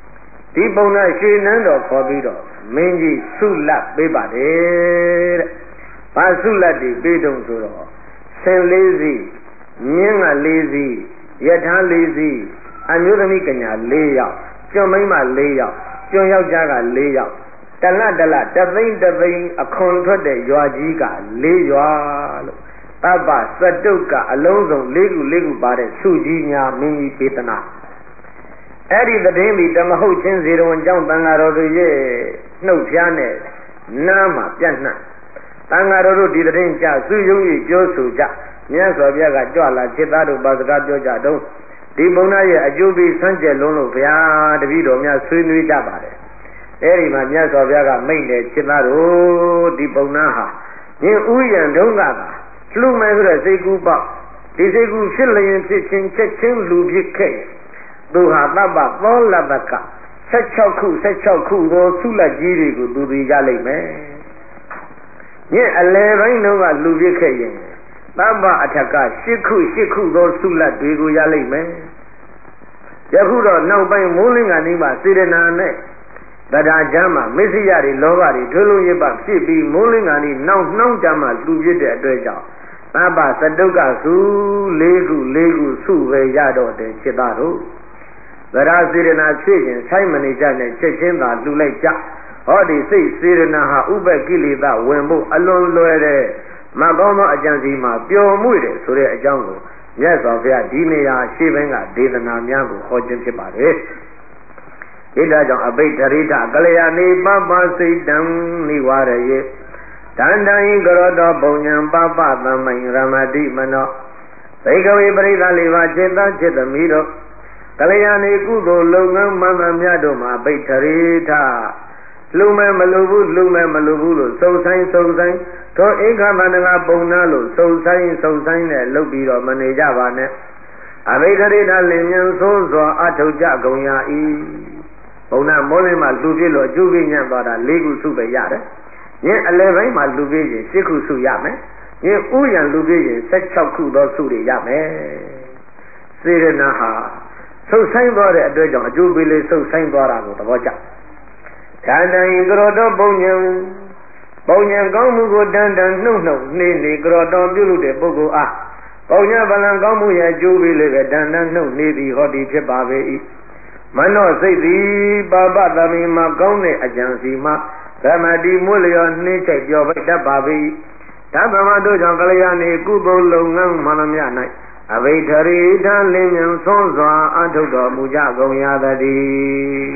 ဒီပုံနာရွှေနန်းတော်ခေါ်ပြီးတော့မင်းကြီးဆုလတ်ပေးပါတယ်တဲ့။ဘာဆုလတ်တွေပေးတုံးဆိုတော့ဆင်လေးစီးမြင်းကလေးစီးယထာလေးစီးအမျိုးသမီးကညာလေးယောက်ကျွန်းမိန်းမလေးယောက်ကျွန်းယောက်ျားကလေးယောက်တလတလတသိန်းတသိန်းအခွန်ထွက်တဲ့ရွာကြီးကလေးရွာလို့တပ္ပစတုတ်ကအလုံးစုံလေးခုလေးခုပါတဲ့စုကြီးများမင်းကြီးပေးသနာအဲ့ဒီသတင်းဒီဓမ္မဟုတ်ချင်းဇေရဝံကျောင်းတန်ဃာတော်တို့ရဲ့နှုတ်ဖျားနဲ့နားမှာပြန့်နှံ့တန်ဃာတော်တို့ဒီသတင်းကြစုယုံ၍ပြောဆိုကြမြတ်စွာဘုရားကကြွလာจิตသားတို့ပါစကားပြောကြတော့ဒီဘုံနာရဲ့အကျိုးပေးဆန်းကျက်လုံးလို့ဘုရားတပည့်တော်များဆွေးနွေးကြပါတယ်အဲ့ဒီမှာမြတ်စွာဘုရားကမိန့်တယ်จิตသားတို့ဒီဘုံနာဟာညဥ်ဥယံဒုက္ခကလှူမယ်ဆိုတဲ့စိတ်ကူးပေါက်ဒီစိတ်ကူးဖြစ်လျင်ဖြစ်ချင်းချက်ချင်းလူဖြစ်ခဲ့သူဟာတပ္ပသောလတကဆက်၆ခုဆက်၆ခုသောဆုလက်ကြီးတွေကိုသူသိကြလိမ့်မယ်ညအလယ်ပိုင်းတော့ကလူဖြစ်ခဲ့ရင်တပ္ပအထက်က၈ခု၈ခုသောဆုလက်တွေကိုရလိမ့်မယ်ယခုတော့နောက်ပိုင်းမိုးလင်းကနေမှစေရနာနဲ့တရားချမ်းမှာမစ္စရိယတွေလောဘတွေထွေးလုံးရပဖြစ်ပြီးမိုးလင်းကနေနောက်နှောင်းကြမှာလူဖြစ်တဲ့အတွက်ကြောင့်တပ္ပစတုကစု၄ခု၄ခုစုပဲရတော့တယ်จิตသားတို့သရစေရနာဖြစ်ရင်ဆိုင်မနေကြနဲ့ချက်ချင်းသာလှူလိုက်ကြဟောဒီစိတ်စေရနာဟာဥပ္ပကိလေသာဝင်ဖို့အလွန်လွယ်တဲ့မကောင်းသောအကြံစီမှာပျော်မွေ့တယ်ဆိုတဲ့အကြောင်းကိုမြတ်စွာဘုရားဒီနေရာရှေ့ဘင်းကဒေသနာများကိုဟောခြင်းဖြစ်ပါတယ်ဒီဒါကြောင့်အဘိဓရိတကလျာဏီပပစိတ်တံနိဝရယေတန္တံကရောတောဘုံညံပပသမိန်ရမတိမနောဘေကဝေပရိသလေးပါจิตသားจิตသမီးတို့ကလျာဏီကုသိုလ်လုပ်ငန်းမှန်မှန်များတို့မှာဘိဓရိတလူမဲ့မလူဘူးလူမဲ့မလူဘူးလို့စုံဆိုင်စုံဆိုင်သောဧကမန္တကပုံနာလို့စုံဆိုင်စုံဆိုင်နဲ့လုပ်ပြီးတော့မနေကြပါနဲ့အဘိဓရိတလင်မြန်ဆိုးစွာအထုတ်ကြကုန်ရ၏ဘုံနာမောလင်းမှာလူပြည့်လို့အကျိုးပေးညံ့သွားတာ၄ခုစုပဲရတယ်ညင်အလယ်ပိုင်းမှာလူပြည့်ရင်၈ခုစုရမယ်ညင်ဥယျံလူပြည့်ရင်၁၆ခုသောစုတွေရမယ်စေရနာဟာဆုတ်ဆိုင်သွားတဲ့အတွက်ကြောင့်အကျိုးပေးလေးဆုတ်ဆိုင်သွားတာကိုသဘောကျဌာနံကရောတော်ဘုံညံဘုံညံကောင်းမှုကိုတန်တန်နှုတ်နှုတ်နှေးနေကရောတော်ပြုလုပ်တဲ့ပုဂ္ဂိုလ်အားဘုံညံဗလံကောင်းမှုရဲ့အကျိုးပေးလေးပဲတန်တန်နှုတ်နေသည်ဟောဒီဖြစ်ပါပေ၏မနောစိတ်သည်ပါပသမီမှာကောင်းတဲ့အကြံစီမှာဓမ္မတိမွေလျောနှင်းချိုက်ပြောပိတတ်ပါပေ၏ဓမ္မတို့ကြောင့်ကလျာဏီကုသိုလ်လုပ်ငန်းမှန်သမျှ၌အဘိဓရိတလင်းမြန်ဆုံးစွာအထုတ်တော်မူကြကုန်ရသတည်း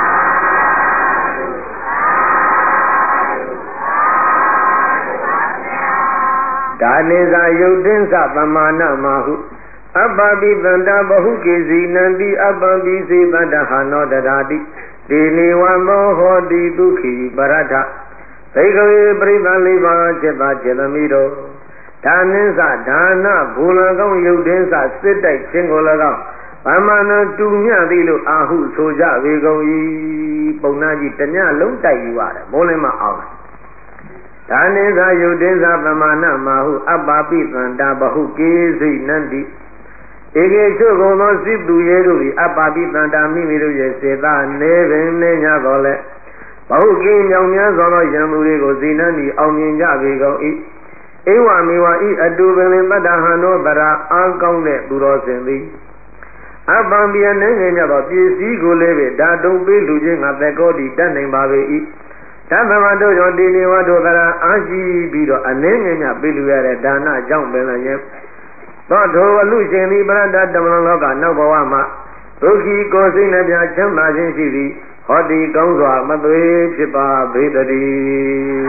ဒါနေသာယုတ်တင်းစပမာဏမဟုအပ္ပပိတန္တဘဟုကေစီနန္တိအပ္ပပိစေတန္တဟာနောတရာတိဒီနိဝမောဟောတိဒုက္ခိပရထသေကဝေပရိသလေးပါးจิตသားจิตသမီးတို့ဒါနင်းစဒါနဘူလကောင်းယုတ်တင်းစစစ်တိုက်ခြင်းကို၎င်းဗမဏတူမြသည်လို့အာဟုဆိုကြပေကုန်၏ပုံနာကြီးတညလုံးတိုက်ယူရတယ်မိုးလင်းမအောင်ဒါနင်းစယုတ်တင်းစပမာဏမဟုအပ္ပပိသန္တာဘဟုကေစိနန္တိဧကေချုပ်ကုန်သောစိသူရဲတို့၏အပ္ပပိသန္တာမိမိတို့ရဲ့စေတနေပင်နေညတော်လဲဘဟုကေမြောင်များသောရံသူတွေကိုဇိနန္တိအောင်မြင်ကြပေကုန်၏ဧဝမေဝဤအတူပင်တတ္တဟံသောတရာအာကောင်းတဲ့သူတော်စင်သည်အပံပြည့်နေငယ်မြတ်သောပစ္စည်းကိုလည်းပဲဓာတုံပေးလူချင်းငါသက်ကောတိတတ်နိုင်ပါပေ၏ဓမ္မတို့ကြောင့်ဒီနေဝတို့တရာအာရှိပြီးတော့အနေငယ်မြတ်ပေးလူရတဲ့ဒါနကြောင့်ပင်လည်းသောထိုအလူရှင်သည်ပရတ္တတမလောကနောက်ဘဝမှာဒုက္ခိကိုယ်စိတ်နှပြချမ်းသာခြင်းရှိသည်ဟောဒီကောင်းစွာမသွေဖြစ်ပါပေတည်း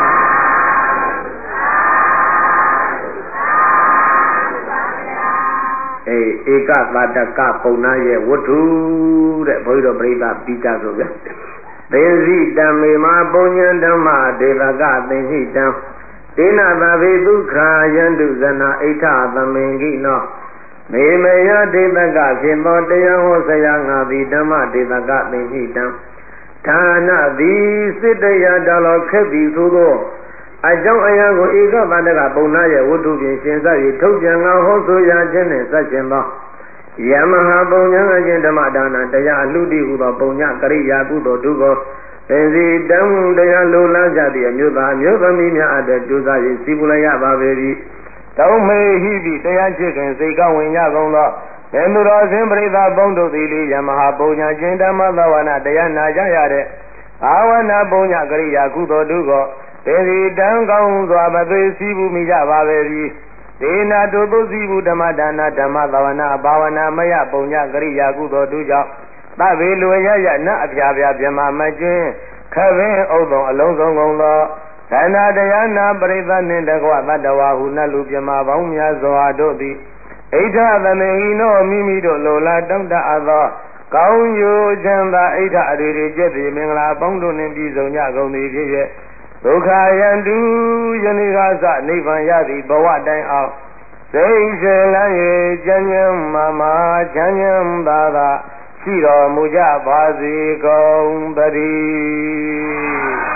အေဧကသတ္တကပုံနာရဲ့ဝတ္ထုတဲ့ဘုရားတော်ပြိဿပြီးကြဆိုဗျာသေဇိတံမေမပုံညံဓမ္မဒေဝကသင်္ဟိတံဒေနသဗေဒုက္ခယန္တုဇနာဣဋ္ဌသမင်္ဂိနောမေမယဒေသကဖြစ်သောတရားဟောဆရာငါသည်ဓမ္မဒေသကသင်္ဟိတံဌာနသည်စစ်တရားတော်လောခက်သည်သို့သောအကြောင်းအရာကိုဧကဗန္ဒကပုံနာရဲ့ဝတ္ထုဖြင့်ရှင်စ၍ထုတ်ပြန်ငါဟောဆိုရခြင်းနှင့်စัจခြင်းသောယမဟာပုံညာအကျင့်ဓမ္မဒါနတရားအလှတိဟုသောပုံညာကရိယာကုသိုလ်ဒုကောသင်္စီတံတရားလိုလားကြသည့်အမျိုးသားအမျိုးသမီးများအတ္တဒုစား၍စီပူလိုက်ရပါပေ၏တောင်းမေဟိပိတရားချစ်ခင်စိတ်ကောင်းဝင်ကြကုန်သောေသူတော်စင်ပရိသဘုံတို့သည်လေယမဟာပုံညာကျင့်ဓမ္မသဝနာတရားနာကြရတဲ့အာဝနာပုံညာကရိယာကုသိုလ်ဒုကောသင်္စီတံကောင်းစွာမသွေစီပူမိကြပါပေ၏ဒေနာတုသုစီဘူးဓမ္မဒါနဓမ္မသဝနာဘာဝနာမယပုံညကရိယာကုသိုလ်တို့ကြောင့်သဗ္ဗေလွေရရနအပြာပြပြမမကျွင်းခပင်းဥဒ္ဓံအလုံးစုံကုန်သောသန္တာတရားနာပရိသတ်နှင့်တကွသတ္တဝါဟုနတ်လူပြမပေါင်းများစွာတို့သည်ဣဋ္ဌသမေဟိနောမိမိတို့လိုလားတောင့်တအပ်သောကောင်းကျိုးချမ်းသာဣဋ္ဌအရေတွေကျက်သည်မင်္ဂလာပေါင်းတို့နှင့်ပြည့်စုံကြကုန်သည်ဖြစ်ရဲ့ဒုက္ခယန္တုယနေ့ကစနိဗ္ဗာန်ရသည့်ဘဝတိုင်အောင်စိတ်စေလန်း၍ကျမ်းကျမ်းမာမာချမ်းချမ်းသာသာရှိတော်မူကြပါစေကုန်သတည်း